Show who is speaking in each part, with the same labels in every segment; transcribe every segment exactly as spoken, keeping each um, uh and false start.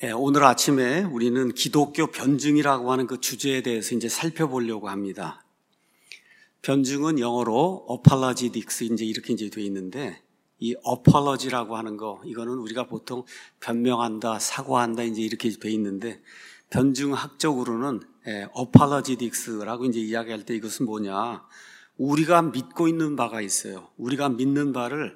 Speaker 1: 예, 오늘 아침에 우리는 기독교 변증이라고 하는 그 주제에 대해서 이제 살펴보려고 합니다. 변증은 영어로 apologetics 이제 이렇게 이제 되어 있는데, 이 apology라고 하는 거, 이거는 우리가 보통 변명한다, 사과한다 이제 이렇게 되어 있는데, 변증학적으로는 예, apologetics라고 이제 이야기할 때 이것은 뭐냐? 우리가 믿고 있는 바가 있어요. 우리가 믿는 바를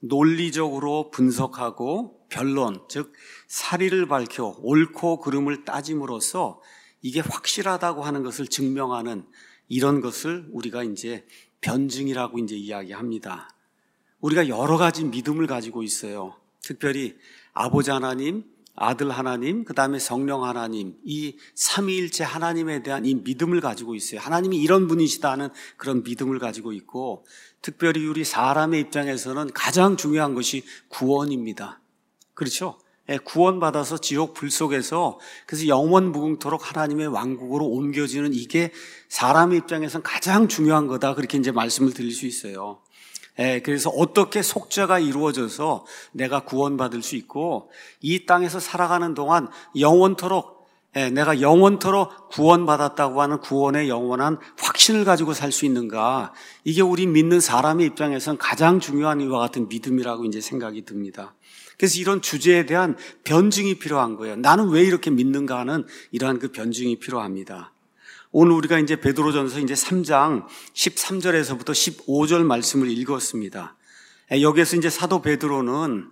Speaker 1: 논리적으로 분석하고 변론, 즉 사리를 밝혀 옳고 그름을 따짐으로써 이게 확실하다고 하는 것을 증명하는 이런 것을 우리가 이제 변증이라고 이제 이야기합니다. 우리가 여러 가지 믿음을 가지고 있어요. 특별히 아버지 하나님, 아들 하나님, 그 다음에 성령 하나님, 이 삼위일체 하나님에 대한 이 믿음을 가지고 있어요. 하나님이 이런 분이시다는 그런 믿음을 가지고 있고, 특별히 우리 사람의 입장에서는 가장 중요한 것이 구원입니다. 그렇죠? 예, 구원받아서 지옥 불 속에서 그래서 영원 무궁토록 하나님의 왕국으로 옮겨지는 이게 사람의 입장에서는 가장 중요한 거다. 그렇게 이제 말씀을 드릴 수 있어요. 예, 그래서 어떻게 속죄가 이루어져서 내가 구원받을 수 있고 이 땅에서 살아가는 동안 영원토록 예, 내가 영원토록 구원받았다고 하는 구원의 영원한 확신을 가지고 살 수 있는가, 이게 우리 믿는 사람의 입장에서는 가장 중요한 이와 같은 믿음이라고 이제 생각이 듭니다. 그래서 이런 주제에 대한 변증이 필요한 거예요. 나는 왜 이렇게 믿는가 하는 이러한 그 변증이 필요합니다. 오늘 우리가 이제 베드로전서 이제 삼 장 십삼 절에서부터 십오 절 말씀을 읽었습니다. 여기에서 이제 사도 베드로는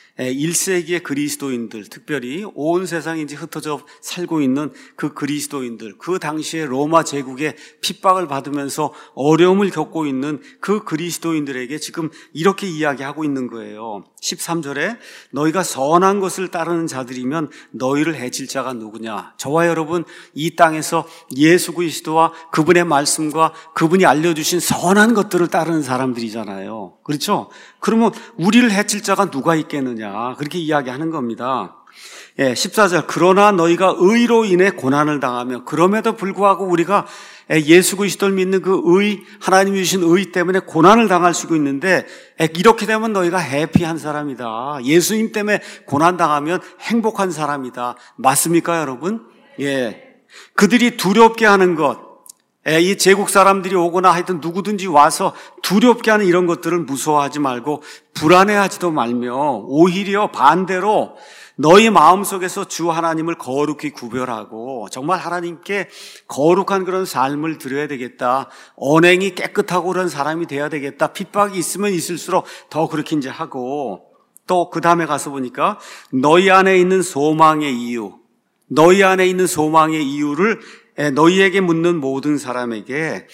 Speaker 1: 일 세기의 그리스도인들, 특별히 온 세상에 이제 흩어져 살고 있는 그 그리스도인들, 그 당시에 로마 제국의 핍박을 받으면서 어려움을 겪고 있는 그 그리스도인들에게 지금 이렇게 이야기하고 있는 거예요. 십삼 절에 너희가 선한 것을 따르는 자들이면 너희를 해칠 자가 누구냐? 저와 여러분 이 땅에서 예수 그리스도와 그분의 말씀과 그분이 알려주신 선한 것들을 따르는 사람들이잖아요. 그렇죠? 그러면 우리를 해칠 자가 누가 있겠느냐? 그렇게 이야기하는 겁니다. 예, 십사 절 그러나 너희가 의로 인해 고난을 당하며, 그럼에도 불구하고 우리가 예수 그리스도를 믿는 그 의, 하나님이 주신 의 때문에 고난을 당할 수 있는데, 이렇게 되면 너희가 해피한 사람이다. 예수님 때문에 고난 당하면 행복한 사람이다. 맞습니까, 여러분? 예, 그들이 두렵게 하는 것, 이 제국 사람들이 오거나 하여튼 누구든지 와서 두렵게 하는 이런 것들을 무서워하지 말고 불안해하지도 말며, 오히려 반대로 너희 마음속에서 주 하나님을 거룩히 구별하고 정말 하나님께 거룩한 그런 삶을 드려야 되겠다. 언행이 깨끗하고 그런 사람이 돼야 되겠다. 핍박이 있으면 있을수록 더 그렇게 이제 하고, 또 그 다음에 가서 보니까 너희 안에 있는 소망의 이유, 너희 안에 있는 소망의 이유를 너희에게 묻는 모든 사람에게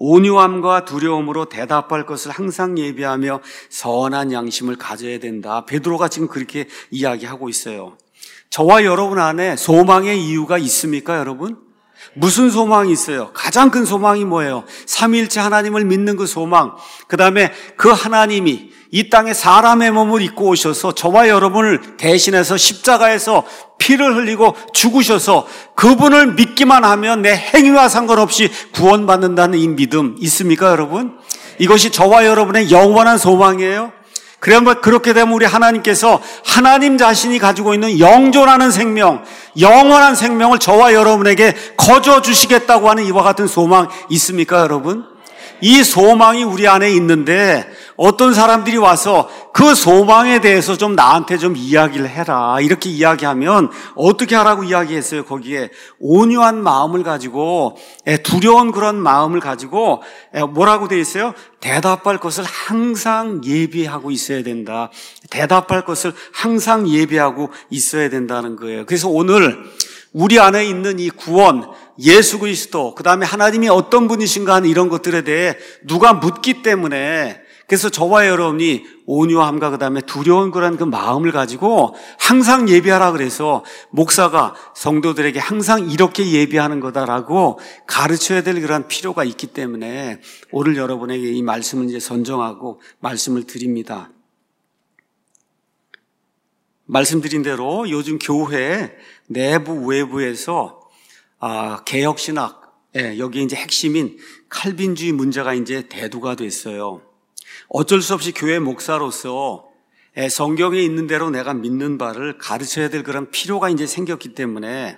Speaker 1: 온유함과 두려움으로 대답할 것을 항상 예비하며 선한 양심을 가져야 된다. 베드로가 지금 그렇게 이야기하고 있어요. 저와 여러분 안에 소망의 이유가 있습니까, 여러분? 무슨 소망이 있어요? 가장 큰 소망이 뭐예요? 삼위일체 하나님을 믿는 그 소망, 그 다음에 그 하나님이 이 땅에 사람의 몸을 입고 오셔서 저와 여러분을 대신해서 십자가에서 피를 흘리고 죽으셔서 그분을 믿기만 하면 내 행위와 상관없이 구원받는다는 이 믿음 있습니까, 여러분? 이것이 저와 여러분의 영원한 소망이에요. 그러면 그렇게 되면 우리 하나님께서 하나님 자신이 가지고 있는 영존하는 생명, 영원한 생명을 저와 여러분에게 거저 주시겠다고 하는 이와 같은 소망 있습니까, 여러분? 이 소망이 우리 안에 있는데 어떤 사람들이 와서 그 소망에 대해서 좀 나한테 좀 이야기를 해라, 이렇게 이야기하면 어떻게 하라고 이야기했어요? 거기에 온유한 마음을 가지고, 두려운 그런 마음을 가지고 뭐라고 돼 있어요? 대답할 것을 항상 예비하고 있어야 된다. 대답할 것을 항상 예비하고 있어야 된다는 거예요. 그래서 오늘 우리 안에 있는 이 구원, 예수 그리스도, 그 다음에 하나님이 어떤 분이신가 하는 이런 것들에 대해 누가 묻기 때문에, 그래서 저와 여러분이 온유함과 그 다음에 두려운 그런 그 마음을 가지고 항상 예비하라 그래서 목사가 성도들에게 항상 이렇게 예비하는 거다라고 가르쳐야 될 그런 필요가 있기 때문에 오늘 여러분에게 이 말씀을 이제 선정하고 말씀을 드립니다. 말씀드린 대로 요즘 교회 내부 외부에서 아, 개혁신학, 예, 여기 이제 핵심인 칼빈주의 문제가 이제 대두가 됐어요. 어쩔 수 없이 교회 목사로서 예, 성경에 있는 대로 내가 믿는 바를 가르쳐야 될 그런 필요가 이제 생겼기 때문에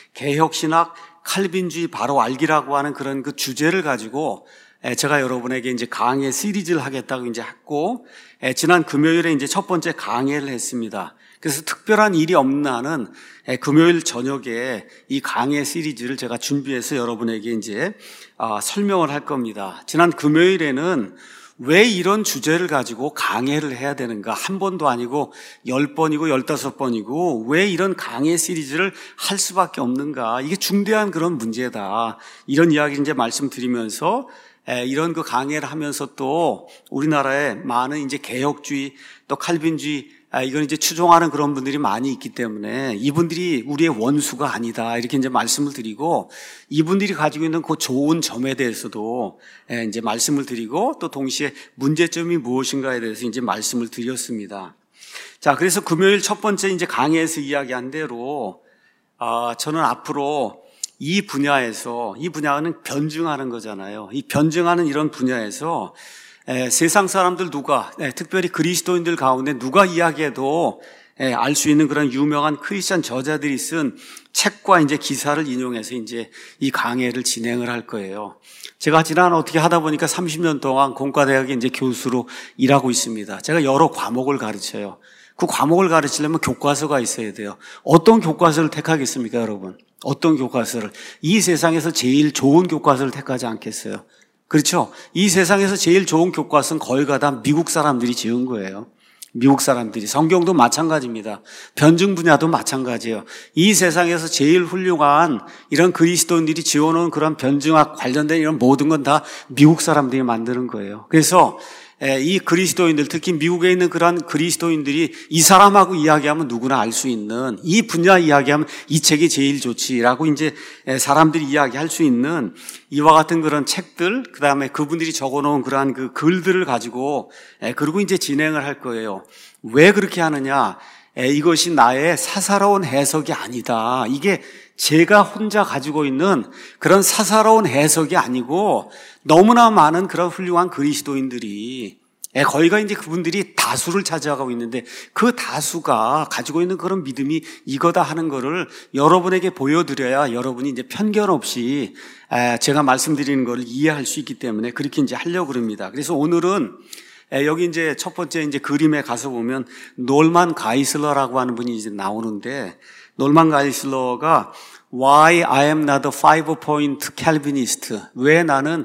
Speaker 1: 개혁신학 칼빈주의 바로 알기라고 하는 그런 그 주제를 가지고 예, 제가 여러분에게 이제 강의 시리즈를 하겠다고 이제 했고, 예, 지난 금요일에 이제 첫 번째 강의를 했습니다. 그래서 특별한 일이 없는 한은 예, 금요일 저녁에 이 강의 시리즈를 제가 준비해서 여러분에게 이제 아, 설명을 할 겁니다. 지난 금요일에는 왜 이런 주제를 가지고 강의를 해야 되는가? 한 번도 아니고 열 번이고 열다섯 번이고 왜 이런 강의 시리즈를 할 수밖에 없는가? 이게 중대한 그런 문제다. 이런 이야기 이제 말씀드리면서 에, 이런 그 강의를 하면서 또 우리나라에 많은 이제 개혁주의 또 칼빈주의 아, 이건 이제 추종하는 그런 분들이 많이 있기 때문에 이분들이 우리의 원수가 아니다. 이렇게 이제 말씀을 드리고 이분들이 가지고 있는 그 좋은 점에 대해서도 이제 말씀을 드리고 또 동시에 문제점이 무엇인가에 대해서 이제 말씀을 드렸습니다. 자, 그래서 금요일 첫 번째 이제 강의에서 이야기한 대로 아, 저는 앞으로 이 분야에서 이 분야는 변증하는 거잖아요. 이 변증하는 이런 분야에서 에, 세상 사람들 누가 에, 특별히 그리스도인들 가운데 누가 이야기해도 알 수 있는 그런 유명한 크리스천 저자들이 쓴 책과 이제 기사를 인용해서 이제 이 강의를 진행을 할 거예요. 제가 지난 어떻게 하다 보니까 삼십 년 동안 공과대학에 이제 교수로 일하고 있습니다. 제가 여러 과목을 가르쳐요. 그 과목을 가르치려면 교과서가 있어야 돼요. 어떤 교과서를 택하겠습니까, 여러분? 어떤 교과서를? 이 세상에서 제일 좋은 교과서를 택하지 않겠어요? 그렇죠? 이 세상에서 제일 좋은 교과서는 거의 다 미국 사람들이 지은 거예요. 미국 사람들이. 성경도 마찬가지입니다. 변증 분야도 마찬가지예요. 이 세상에서 제일 훌륭한 이런 그리스도인들이 지어놓은 그런 변증학 관련된 이런 모든 건 다 미국 사람들이 만드는 거예요. 그래서 이 그리스도인들, 특히 미국에 있는 그런 그리스도인들이 이 사람하고 이야기하면 누구나 알 수 있는, 이 분야 이야기하면 이 책이 제일 좋지라고 이제 사람들이 이야기할 수 있는 이와 같은 그런 책들, 그 다음에 그분들이 적어놓은 그러한 그 글들을 가지고 그리고 이제 진행을 할 거예요. 왜 그렇게 하느냐? 이것이 나의 사사로운 해석이 아니다. 이게 제가 혼자 가지고 있는 그런 사사로운 해석이 아니고 너무나 많은 그런 훌륭한 그리스도인들이 거의가 이제 그분들이 다수를 차지하고 있는데 그 다수가 가지고 있는 그런 믿음이 이거다 하는 거를 여러분에게 보여드려야 여러분이 이제 편견 없이 제가 말씀드리는 거를 이해할 수 있기 때문에 그렇게 이제 하려고 그럽니다. 그래서 오늘은 여기 이제 첫 번째 이제 그림에 가서 보면 놀만 가이슬러라고 하는 분이 이제 나오는데 놀만 가이슬러가 Why I am not a five-point Calvinist. 왜 나는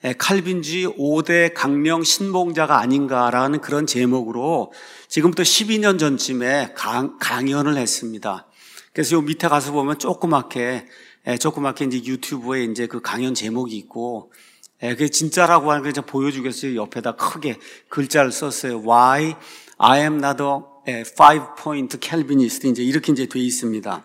Speaker 1: 칼빈주의 오 대 강령 신봉자가 아닌가라는 그런 제목으로 지금부터 십이 년 전쯤에 강, 강연을 했습니다. 그래서 요 밑에 가서 보면 조그맣게, 조그맣게 이제 유튜브에 이제 그 강연 제목이 있고, 그게 진짜라고 하는 걸 제가 보여주겠어요. 옆에다 크게 글자를 썼어요. Why I am not a five-point Calvinist. 이제 이렇게 이제 돼 있습니다.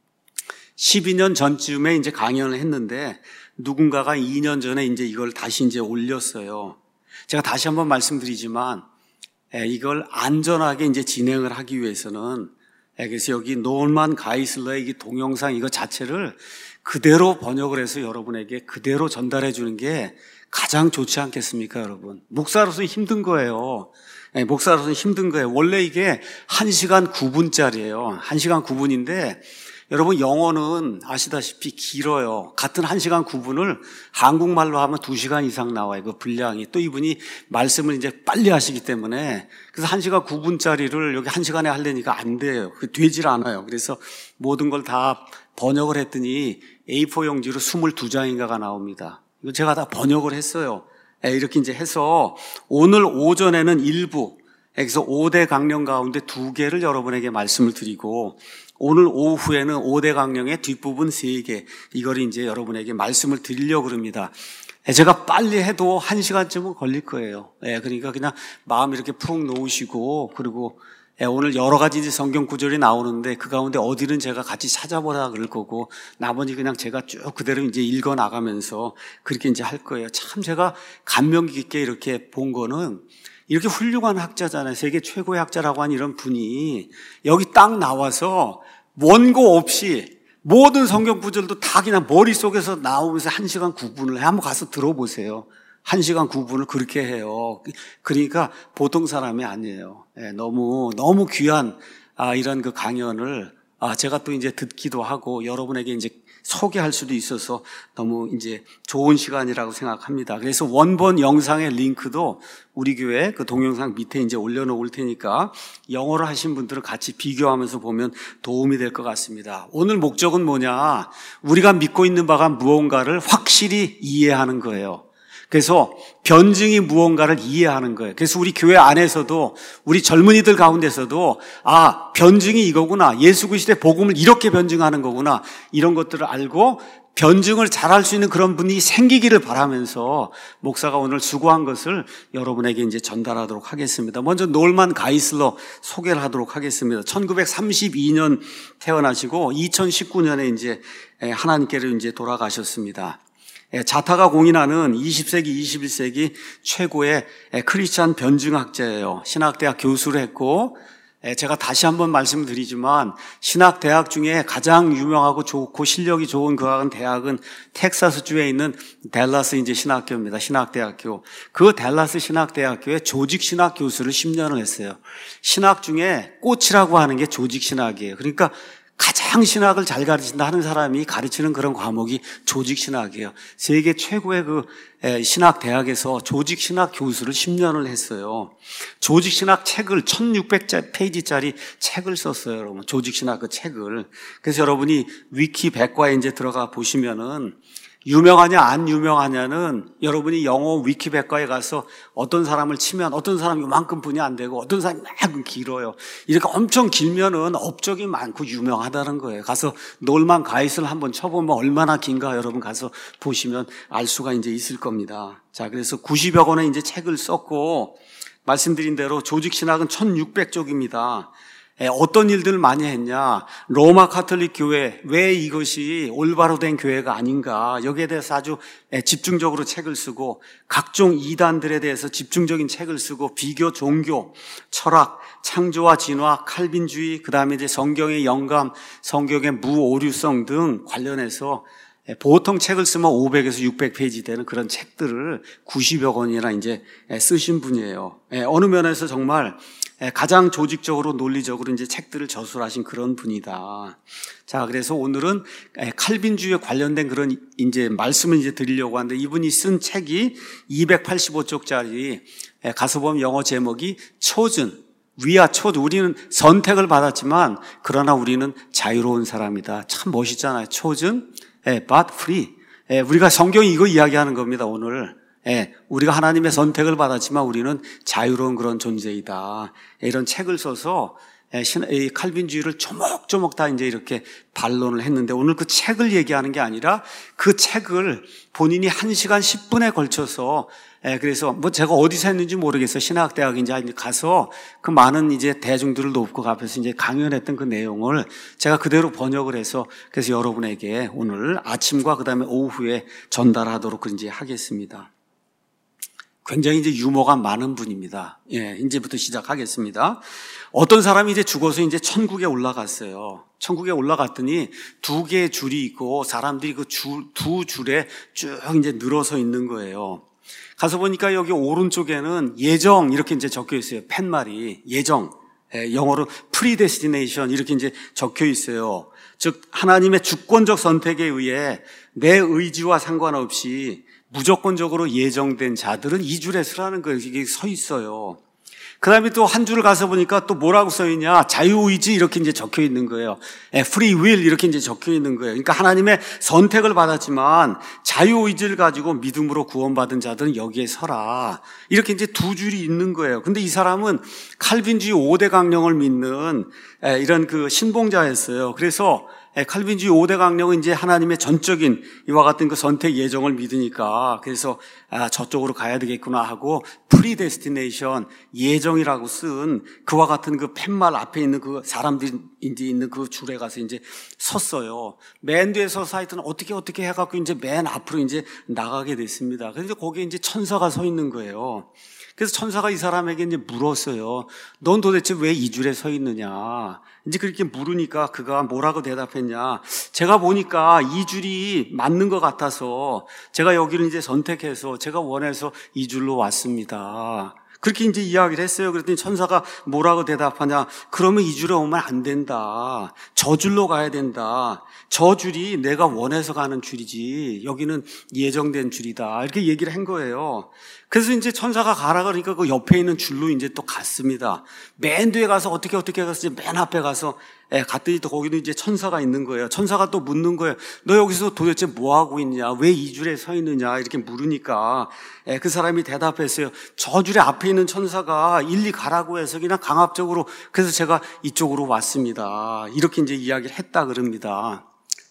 Speaker 1: 십이 년 전쯤에 이제 강연을 했는데 누군가가 이 년 전에 이제 이걸 다시 이제 올렸어요. 제가 다시 한번 말씀드리지만 이걸 안전하게 이제 진행을 하기 위해서는 그래서 여기 놀만 가이슬러의 이 동영상 이거 자체를 그대로 번역을 해서 여러분에게 그대로 전달해 주는 게 가장 좋지 않겠습니까, 여러분? 목사로서 힘든 거예요. 목사로서 힘든 거예요. 원래 이게 한 시간 구 분짜리예요. 한 시간 구 분인데 여러분 영어는 아시다시피 길어요. 같은 한 시간 구 분을 한국말로 하면 두 시간 이상 나와요. 그 분량이. 또 이분이 말씀을 이제 빨리 하시기 때문에 그래서 한 시간 구 분짜리를 여기 한 시간에 하려니까 안 돼요. 되질 않아요. 그래서 모든 걸 다 번역을 했더니 에이 사 용지로 이십이 장인가가 나옵니다. 이거 제가 다 번역을 했어요. 이렇게 이제 해서 오늘 오전에는 일부, 그래서 오 대 강령 가운데 두 개를 여러분에게 말씀을 드리고 오늘 오후에는 오 대 강령의 뒷부분 세 개, 이걸 이제 여러분에게 말씀을 드리려고 합니다. 제가 빨리 해도 한 시간쯤은 걸릴 거예요. 그러니까 그냥 마음 이렇게 푹 놓으시고, 그리고 오늘 여러 가지 이제 성경 구절이 나오는데 그 가운데 어디는 제가 같이 찾아보라 그럴 거고 나머지 그냥 제가 쭉 그대로 이제 읽어 나가면서 그렇게 이제 할 거예요. 참 제가 감명 깊게 이렇게 본 거는 이렇게 훌륭한 학자잖아요. 세계 최고의 학자라고 하는 이런 분이 여기 딱 나와서 원고 없이 모든 성경 구절도 다 그냥 머릿속에서 나오면서 한 시간 구 분을 해. 한번 가서 들어보세요. 한 시간 구 분을 그렇게 해요. 그러니까 보통 사람이 아니에요. 예, 너무, 너무 귀한, 아, 이런 그 강연을, 아, 제가 또 이제 듣기도 하고 여러분에게 이제 소개할 수도 있어서 너무 이제 좋은 시간이라고 생각합니다. 그래서 원본 영상의 링크도 우리 교회 그 동영상 밑에 이제 올려놓을 테니까 영어로 하신 분들은 같이 비교하면서 보면 도움이 될 것 같습니다. 오늘 목적은 뭐냐? 우리가 믿고 있는 바가 무언가를 확실히 이해하는 거예요. 그래서 변증이 무언가를 이해하는 거예요. 그래서 우리 교회 안에서도 우리 젊은이들 가운데서도 아, 변증이 이거구나. 예수 그리스도의 복음을 이렇게 변증하는 거구나. 이런 것들을 알고 변증을 잘할 수 있는 그런 분이 생기기를 바라면서 목사가 오늘 수고한 것을 여러분에게 이제 전달하도록 하겠습니다. 먼저 놀만 가이슬러 소개를 하도록 하겠습니다. 천구백삼십이 년 태어나시고 이천십구 년에 이제 하나님께로 이제 돌아가셨습니다. 자타가 공인하는 이십 세기, 이십일 세기 최고의 크리스찬 변증학자예요. 신학대학 교수를 했고, 제가 다시 한번 말씀드리지만 신학대학 중에 가장 유명하고 좋고 실력이 좋은 그 대학은 텍사스주에 있는 댈러스 이제 신학교입니다. 신학대학교. 그 댈러스 신학대학교에 조직신학 교수를 십 년을 했어요. 신학 중에 꽃이라고 하는 게 조직신학이에요. 그러니까 가장 신학을 잘 가르친다 하는 사람이 가르치는 그런 과목이 조직신학이에요. 세계 최고의 그 신학 대학에서 조직신학 교수를 십 년을 했어요. 조직신학 책을 천육백 페이지짜리 책을 썼어요, 여러분. 조직신학 그 책을. 그래서 여러분이 위키 백과에 이제 들어가 보시면은 유명하냐 안 유명하냐는 여러분이 영어 위키백과에 가서 어떤 사람을 치면 어떤 사람이 이만큼 분이 안 되고 어떤 사람이 막 길어요. 이렇게 엄청 길면은 업적이 많고 유명하다는 거예요. 가서 놀만 가이슬 한번 쳐보면 얼마나 긴가 여러분 가서 보시면 알 수가 이제 있을 겁니다. 자, 그래서 구십여 권의 이제 책을 썼고 말씀드린 대로 조직신학은 천육백 쪽입니다. 어떤 일들을 많이 했냐? 로마 카톨릭 교회, 왜 이것이 올바로 된 교회가 아닌가? 여기에 대해서 아주 집중적으로 책을 쓰고 각종 이단들에 대해서 집중적인 책을 쓰고 비교 종교, 철학, 창조와 진화, 칼빈주의, 그다음에 이제 성경의 영감, 성경의 무오류성 등 관련해서 보통 책을 쓰면 오백에서 육백 페이지 되는 그런 책들을 구십여 권이나 이제 쓰신 분이에요. 어느 면에서 정말 가장 조직적으로 논리적으로 이제 책들을 저술하신 그런 분이다. 자, 그래서 오늘은 칼빈주의에 관련된 그런 이제 말씀을 이제 드리려고 하는데 이분이 쓴 책이 이백팔십오 쪽짜리 가서 보면 영어 제목이 chosen. We are chosen. 우리는 선택을 받았지만 그러나 우리는 자유로운 사람이다. 참 멋있잖아요. chosen, but free. 우리가 성경이 이거 이야기하는 겁니다, 오늘. 예, 우리가 하나님의 선택을 받았지만 우리는 자유로운 그런 존재이다. 이런 책을 써서 이 칼빈주의를 조목조목 다 이제 이렇게 반론을 했는데 오늘 그 책을 얘기하는 게 아니라 그 책을 본인이 한 시간 십 분에 걸쳐서 그래서 뭐 제가 어디서 했는지 모르겠어요. 신학대학 이제 가서 그 많은 이제 대중들을 놓고 앞에서 이제 강연했던 그 내용을 제가 그대로 번역을 해서 그래서 여러분에게 오늘 아침과 그 다음에 오후에 전달하도록 이제 하겠습니다. 굉장히 이제 유머가 많은 분입니다. 예, 이제부터 시작하겠습니다. 어떤 사람이 이제 죽어서 이제 천국에 올라갔어요. 천국에 올라갔더니 두 개의 줄이 있고 사람들이 그 줄, 두 줄에 쭉 이제 늘어서 있는 거예요. 가서 보니까 여기 오른쪽에는 예정 이렇게 이제 적혀 있어요. 팻말이 예정. 예, 영어로 predestination 이렇게 이제 적혀 있어요. 즉 하나님의 주권적 선택에 의해 내 의지와 상관없이 무조건적으로 예정된 자들은 이 줄에 서라는 거예요. 이게 서 있어요. 그 다음에 또 한 줄 가서 보니까 또 뭐라고 써 있냐. 자유의지 이렇게 이제 적혀 있는 거예요. free will 이렇게 이제 적혀 있는 거예요. 그러니까 하나님의 선택을 받았지만 자유의지를 가지고 믿음으로 구원받은 자들은 여기에 서라. 이렇게 이제 두 줄이 있는 거예요. 근데 이 사람은 칼빈주의 오 대 강령을 믿는 이런 그 신봉자였어요. 그래서 칼빈주의 오 대 강령은 이제 하나님의 전적인 이와 같은 그 선택 예정을 믿으니까 그래서 아, 저쪽으로 가야 되겠구나 하고 predestination 예정이라고 쓴 그와 같은 그 팻말 앞에 있는 그 사람들이 이제 있는 그 줄에 가서 이제 섰어요. 맨 뒤에 서서 하여튼 어떻게 어떻게 해갖고 이제 맨 앞으로 이제 나가게 됐습니다. 그래서 거기에 이제 천사가 서 있는 거예요. 그래서 천사가 이 사람에게 이제 물었어요. 넌 도대체 왜 이 줄에 서 있느냐? 이제 그렇게 물으니까 그가 뭐라고 대답했냐? 제가 보니까 이 줄이 맞는 것 같아서 제가 여기를 이제 선택해서 제가 원해서 이 줄로 왔습니다. 그렇게 이제 이야기를 했어요. 그랬더니 천사가 뭐라고 대답하냐? 그러면 이 줄에 오면 안 된다. 저 줄로 가야 된다. 저 줄이 내가 원해서 가는 줄이지 여기는 예정된 줄이다. 이렇게 얘기를 한 거예요. 그래서 이제 천사가 가라 그러니까 그 옆에 있는 줄로 이제 또 갔습니다. 맨 뒤에 가서 어떻게 어떻게 가서 맨 앞에 가서 예, 갔더니 또 거기도 이제 천사가 있는 거예요. 천사가 또 묻는 거예요. 너 여기서 도대체 뭐 하고 있냐? 왜 이 줄에 서 있느냐? 이렇게 물으니까 예, 그 사람이 대답했어요. 저 줄에 앞에 있는 천사가 일리 가라고 해서 그냥 강압적으로 그래서 제가 이쪽으로 왔습니다. 이렇게 이제 이야기를 했다 그럽니다.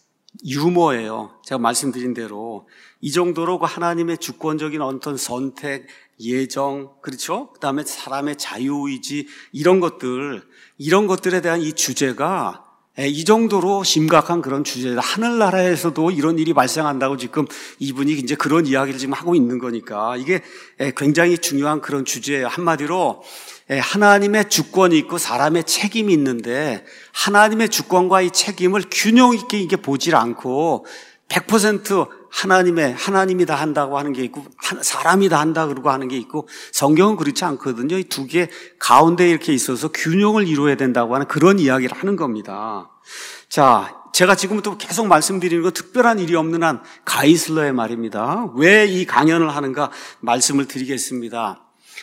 Speaker 1: 유머예요. 제가 말씀드린 대로 이 정도로 그 하나님의 주권적인 어떤 선택, 예정, 그렇죠? 그 다음에 사람의 자유의지 이런 것들, 이런 것들에 대한 이 주제가 이 정도로 심각한 그런 주제다. 하늘나라에서도 이런 일이 발생한다고 지금 이분이 이제 그런 이야기를 지금 하고 있는 거니까 이게 굉장히 중요한 그런 주제예요. 한마디로 하나님의 주권이 있고 사람의 책임이 있는데 하나님의 주권과 이 책임을 균형 있게 이게 보질 않고 백 퍼센트 하나님의 하나님이 다 한다고 하는 게 있고 사람이 다 한다 그러고 하는 게 있고 성경은 그렇지 않거든요. 이 두 개 가운데 이렇게 있어서 균형을 이루어야 된다고 하는 그런 이야기를 하는 겁니다. 자, 제가 지금부터 계속 말씀드리는 건 특별한 일이 없는 한 가이슬러의 말입니다. 왜 이 강연을 하는가 말씀을 드리겠습니다.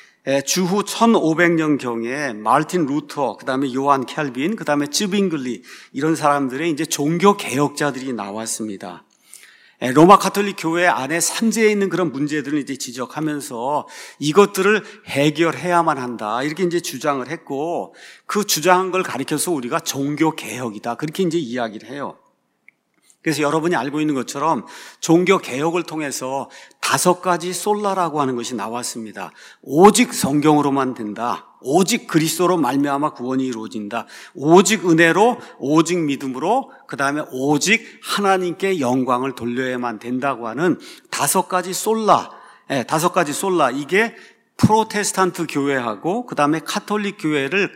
Speaker 1: 주후 천오백 년경에 마르틴 루터, 그 다음에 요한 캘빈, 그 다음에 쯔빙글리 이런 사람들의 이제 종교 개혁자들이 나왔습니다. 로마 가톨릭 교회 안에 산재해 있는 그런 문제들을 이제 지적하면서 이것들을 해결해야만 한다. 이렇게 이제 주장을 했고 그 주장한 걸 가리켜서 우리가 종교 개혁이다. 그렇게 이제 이야기를 해요. 그래서 여러분이 알고 있는 것처럼 종교 개혁을 통해서 다섯 가지 솔라라고 하는 것이 나왔습니다. 오직 성경으로만 된다. 오직 그리스도로 말미암아 구원이 이루어진다. 오직 은혜로, 오직 믿음으로, 그 다음에 오직 하나님께 영광을 돌려야만 된다고 하는 다섯 가지 솔라, 네, 다섯 가지 솔라. 이게 프로테스탄트 교회하고 그 다음에 카톨릭 교회를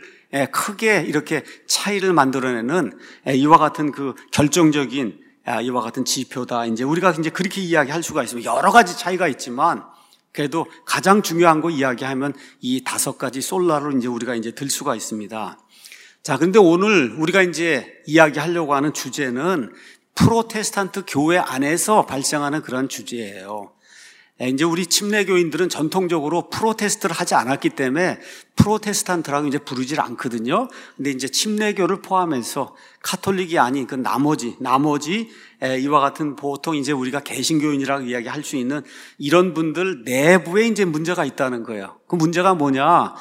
Speaker 1: 크게 이렇게 차이를 만들어내는 이와 같은 그 결정적인 이와 같은 지표다. 이제 우리가 이제 그렇게 이야기할 수가 있습니다. 여러 가지 차이가 있지만 그래도 가장 중요한 거 이야기하면 이 다섯 가지 솔라로 이제 우리가 이제 들 수가 있습니다. 자, 근데 오늘 우리가 이제 이야기하려고 하는 주제는 프로테스탄트 교회 안에서 발생하는 그런 주제예요. 이제 우리 침례교인들은 전통적으로 프로테스트를 하지 않았기 때문에 프로테스탄트라고 이제 부르질 않거든요. 근데 이제 침례교를 포함해서 카톨릭이 아닌 그 나머지, 나머지 이와 같은 보통 이제 우리가 개신교인이라고 이야기할 수 있는 이런 분들 내부에 이제 문제가 있다는 거예요. 그 문제가 뭐냐?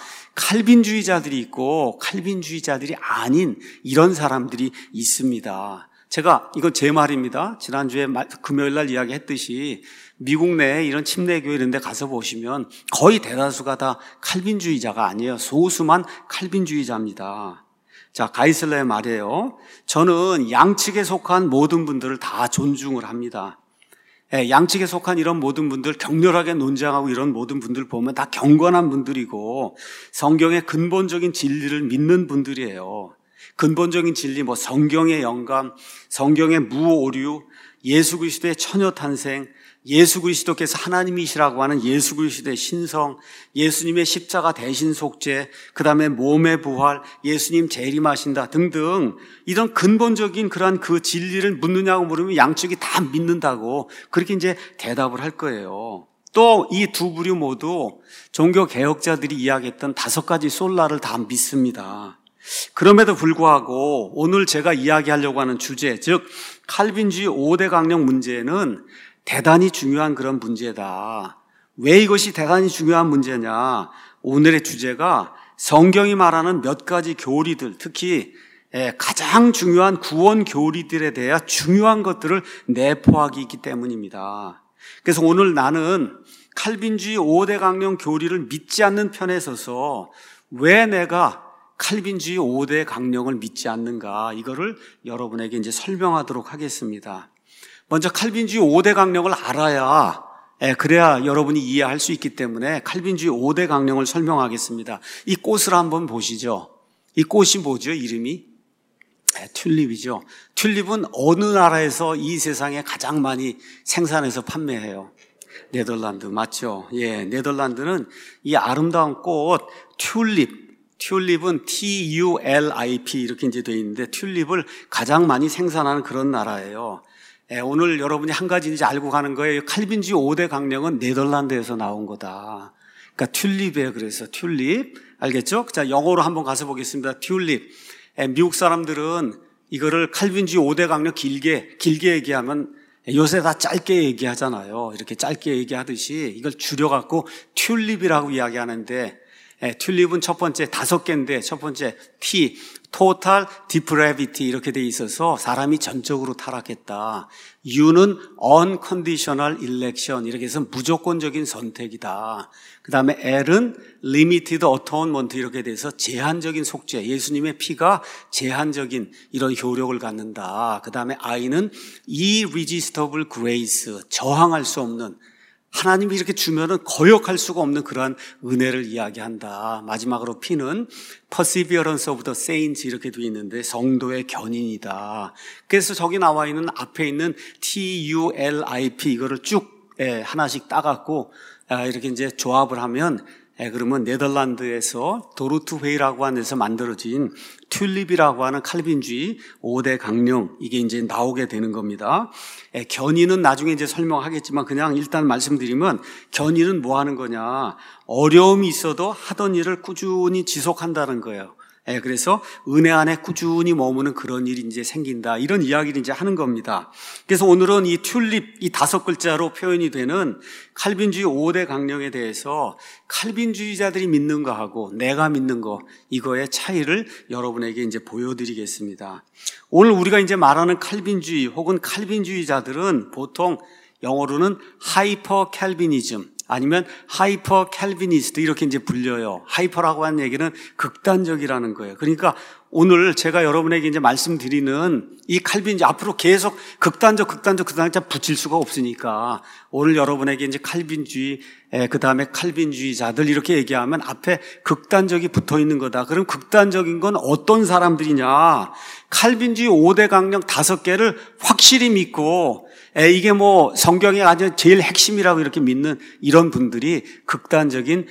Speaker 1: 칼빈주의자들이 있고 칼빈주의자들이 아닌 이런 사람들이 있습니다. 제가 이건 제 말입니다. 지난주에 금요일 날 이야기했듯이 미국 내에 이런 침례교회 이런 데 가서 보시면 거의 대다수가 다 칼빈주의자가 아니에요. 소수만 칼빈주의자입니다. 자, 가이슬러의 말이에요. 저는 양측에 속한 모든 분들을 다 존중을 합니다. 예, 양측에 속한 이런 모든 분들, 격렬하게 논쟁하고 이런 모든 분들 보면 다 경건한 분들이고 성경의 근본적인 진리를 믿는 분들이에요. 근본적인 진리, 뭐 성경의 영감, 성경의 무오류, 예수 그리스도의 처녀 탄생, 예수 그리스도께서 하나님이시라고 하는 예수 그리스도의 신성, 예수님의 십자가 대신 속죄, 그 다음에 몸의 부활, 예수님 재림하신다 등등 이런 근본적인 그러한 그 진리를 묻느냐고 물으면 양측이 다 믿는다고 그렇게 이제 대답을 할 거예요. 또 이 두 부류 모두 종교 개혁자들이 이야기했던 다섯 가지 솔라를 다 믿습니다. 그럼에도 불구하고 오늘 제가 이야기하려고 하는 주제, 즉 칼빈주의 오 대 강령 문제는 대단히 중요한 그런 문제다. 왜 이것이 대단히 중요한 문제냐? 오늘의 주제가 성경이 말하는 몇 가지 교리들, 특히 가장 중요한 구원 교리들에 대해 중요한 것들을 내포하기 있기 때문입니다. 그래서 오늘 나는 칼빈주의 오 대 강령 교리를 믿지 않는 편에 서서 왜 내가 칼빈주의 오 대 강령을 믿지 않는가, 이거를 여러분에게 이제 설명하도록 하겠습니다. 먼저 칼빈주의 오 대 강령을 알아야 예, 그래야 여러분이 이해할 수 있기 때문에 칼빈주의 오 대 강령을 설명하겠습니다. 이 꽃을 한번 보시죠. 이 꽃이 뭐죠? 이름이? 네, 튤립이죠. 튤립은 어느 나라에서 이 세상에 가장 많이 생산해서 판매해요? 네덜란드, 맞죠? 예, 네덜란드는 이 아름다운 꽃, 튤립, 튤립은 티 유 엘 아이 피 이렇게 이제 되어 있는데 튤립을 가장 많이 생산하는 그런 나라예요. 예, 오늘 여러분이 한 가지 이제 알고 가는 거예요. 칼빈주의 오 대 강령은 네덜란드에서 나온 거다. 그러니까 튤립이에요. 그래서 튤립. 알겠죠? 자, 영어로 한번 가서 보겠습니다. 튤립. 예, 미국 사람들은 이거를 칼빈주의 오 대 강령 길게, 길게 얘기하면 요새 다 짧게 얘기하잖아요. 이렇게 짧게 얘기하듯이 이걸 줄여갖고 튤립이라고 이야기하는데, 예, 튤립은 첫 번째 다섯 개인데 첫 번째 T, Total Depravity 이렇게 돼 있어서 사람이 전적으로 타락했다. U는 Unconditional Election 이렇게 해서 무조건적인 선택이다. 그 다음에 L은 Limited Atonement 이렇게 돼서 제한적인 속죄, 예수님의 피가 제한적인 이런 효력을 갖는다. 그 다음에 I는 Irresistible Grace, 저항할 수 없는, 하나님이 이렇게 주면은 거역할 수가 없는 그러한 은혜를 이야기한다. 마지막으로 P는 Perseverance of the Saints 이렇게 되어 있는데 성도의 견인이다. 그래서 저기 나와 있는 앞에 있는 티 유 엘 아이 피 이거를 쭉 하나씩 따갖고 이렇게 이제 조합을 하면 그러면 네덜란드에서 도르트웨이라고 하는 데서 만들어진 튤립이라고 하는 칼빈주의 오 대 강령 이게 이제 나오게 되는 겁니다. 견인은 나중에 이제 설명하겠지만 그냥 일단 말씀드리면 견인은 뭐 하는 거냐? 어려움이 있어도 하던 일을 꾸준히 지속한다는 거예요. 예, 그래서 은혜 안에 꾸준히 머무는 그런 일이 이제 생긴다. 이런 이야기를 이제 하는 겁니다. 그래서 오늘은 이 튤립, 이 다섯 글자로 표현이 되는 칼빈주의 오 대 강령에 대해서 칼빈주의자들이 믿는 거하고 내가 믿는 거, 이거의 차이를 여러분에게 이제 보여드리겠습니다. 오늘 우리가 이제 말하는 칼빈주의 혹은 칼빈주의자들은 보통 영어로는 하이퍼 캘비니즘, 아니면 하이퍼 캘비니스트 이렇게 이제 불려요. 하이퍼라고 하는 얘기는 극단적이라는 거예요. 그러니까 오늘 제가 여러분에게 이제 말씀드리는 이 칼빈주의 앞으로 계속 극단적, 극단적, 극단적 붙일 수가 없으니까 오늘 여러분에게 이제 칼빈주의, 그 다음에 칼빈주의자들 이렇게 얘기하면 앞에 극단적이 붙어 있는 거다. 그럼 극단적인 건 어떤 사람들이냐? 칼빈주의 오 대 강령 다섯 개를 확실히 믿고 에, 이게 뭐 성경의 아주 제일 핵심이라고 이렇게 믿는 이런 분들이 극단적인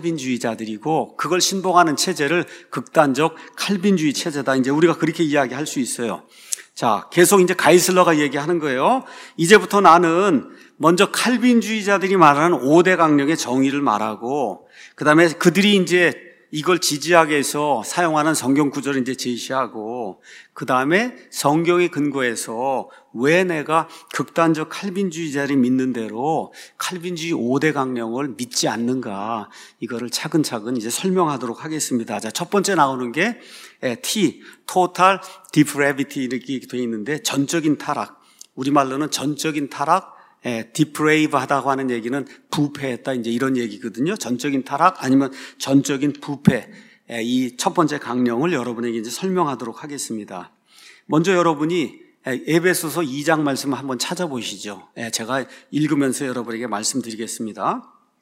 Speaker 1: 칼빈주의자들이고 그걸 신봉하는 체제를 극단적 칼빈주의 체제다. 이제 우리가 그렇게 이야기할 수 있어요. 자, 계속 이제 가이슬러가 얘기하는 거예요. 이제부터 나는 먼저 칼빈주의자들이 말하는 오 대 강령의 정의를 말하고 그 다음에 그들이 이제 이걸 지지하기 위해서 사용하는 성경 구절을 이제 제시하고 그 다음에 성경에 근거해서 왜 내가 극단적 칼빈주의자를 믿는 대로 칼빈주의 오 대 강령을 믿지 않는가 이거를 차근차근 이제 설명하도록 하겠습니다. 자, 첫 번째 나오는 게 T, Total Depravity 이렇게 되어 있는데 전적인 타락, 우리말로는 전적인 타락, 예, 디프레이브하다고 하는 얘기는 부패했다 이제 이런 얘기거든요. 전적인 타락 아니면 전적인 부패. 예, 이 첫 번째 강령을 여러분에게 이제 설명하도록 하겠습니다. 먼저 여러분이 에베소서 이 장 말씀을 한번 찾아보시죠. 예, 제가 읽으면서 여러분에게 말씀드리겠습니다.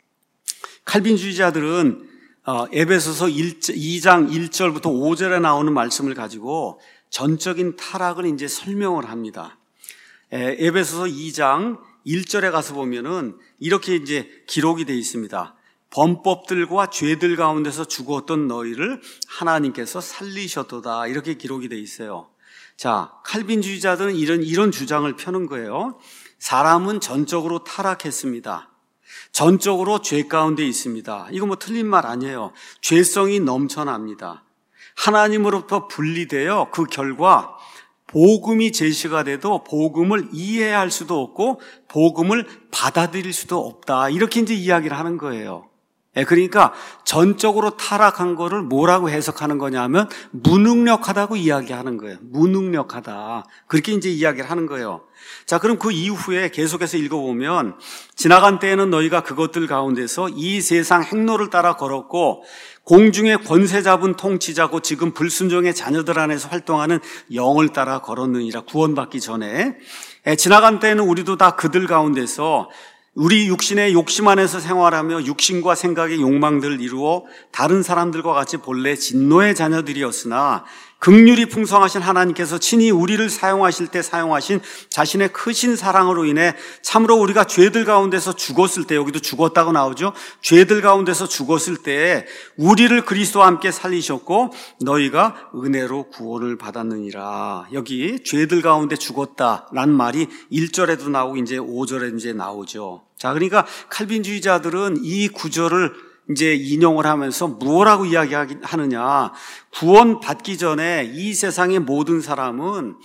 Speaker 1: 칼빈주의자들은 에베소서 이 장 일 절부터 오 절에 나오는 말씀을 가지고 전적인 타락을 이제 설명을 합니다. 에베소서 이 장 일 절에 가서 보면은 이렇게 이제 기록이 되어 있습니다. 범법들과 죄들 가운데서 죽었던 너희를 하나님께서 살리셨도다. 이렇게 기록이 되어 있어요. 자, 칼빈주의자들은 이런, 이런 주장을 펴는 거예요. 사람은 전적으로 타락했습니다. 전적으로 죄 가운데 있습니다. 이거 뭐 틀린 말 아니에요. 죄성이 넘쳐납니다. 하나님으로부터 분리되어 그 결과 복음이 제시가 돼도 복음을 이해할 수도 없고 복음을 받아들일 수도 없다. 이렇게 이제 이야기를 하는 거예요. 그러니까 전적으로 타락한 거를 뭐라고 해석하는 거냐면 무능력하다고 이야기하는 거예요. 무능력하다. 그렇게 이제 이야기를 하는 거예요. 자, 그럼 그 이후에 계속해서 읽어보면 지나간 때에는 너희가 그것들 가운데서 이 세상 행로를 따라 걸었고 공중의 권세 잡은 통치자고 지금 불순종의 자녀들 안에서 활동하는 영을 따라 걸었느니라. 구원받기 전에 지나간 때에는 우리도 다 그들 가운데서 우리 육신의 욕심 안에서 생활하며 육신과 생각의 욕망들을 이루어 다른 사람들과 같이 본래 진노의 자녀들이었으나 긍휼이 풍성하신 하나님께서 친히 우리를 사용하실 때 사용하신 자신의 크신 사랑으로 인해 참으로 우리가 죄들 가운데서 죽었을 때, 여기도 죽었다고 나오죠. 죄들 가운데서 죽었을 때 우리를 그리스도와 함께 살리셨고 너희가 은혜로 구원을 받았느니라. 여기 죄들 가운데 죽었다라는 말이 일 절에도 나오고 이제 오 절에 이제 나오죠. 자, 그러니까 칼빈주의자들은 이 구절을 이제 인용을 하면서 무엇라고 이야기하느냐. 구원 받기 전에 이 세상의 모든 사람은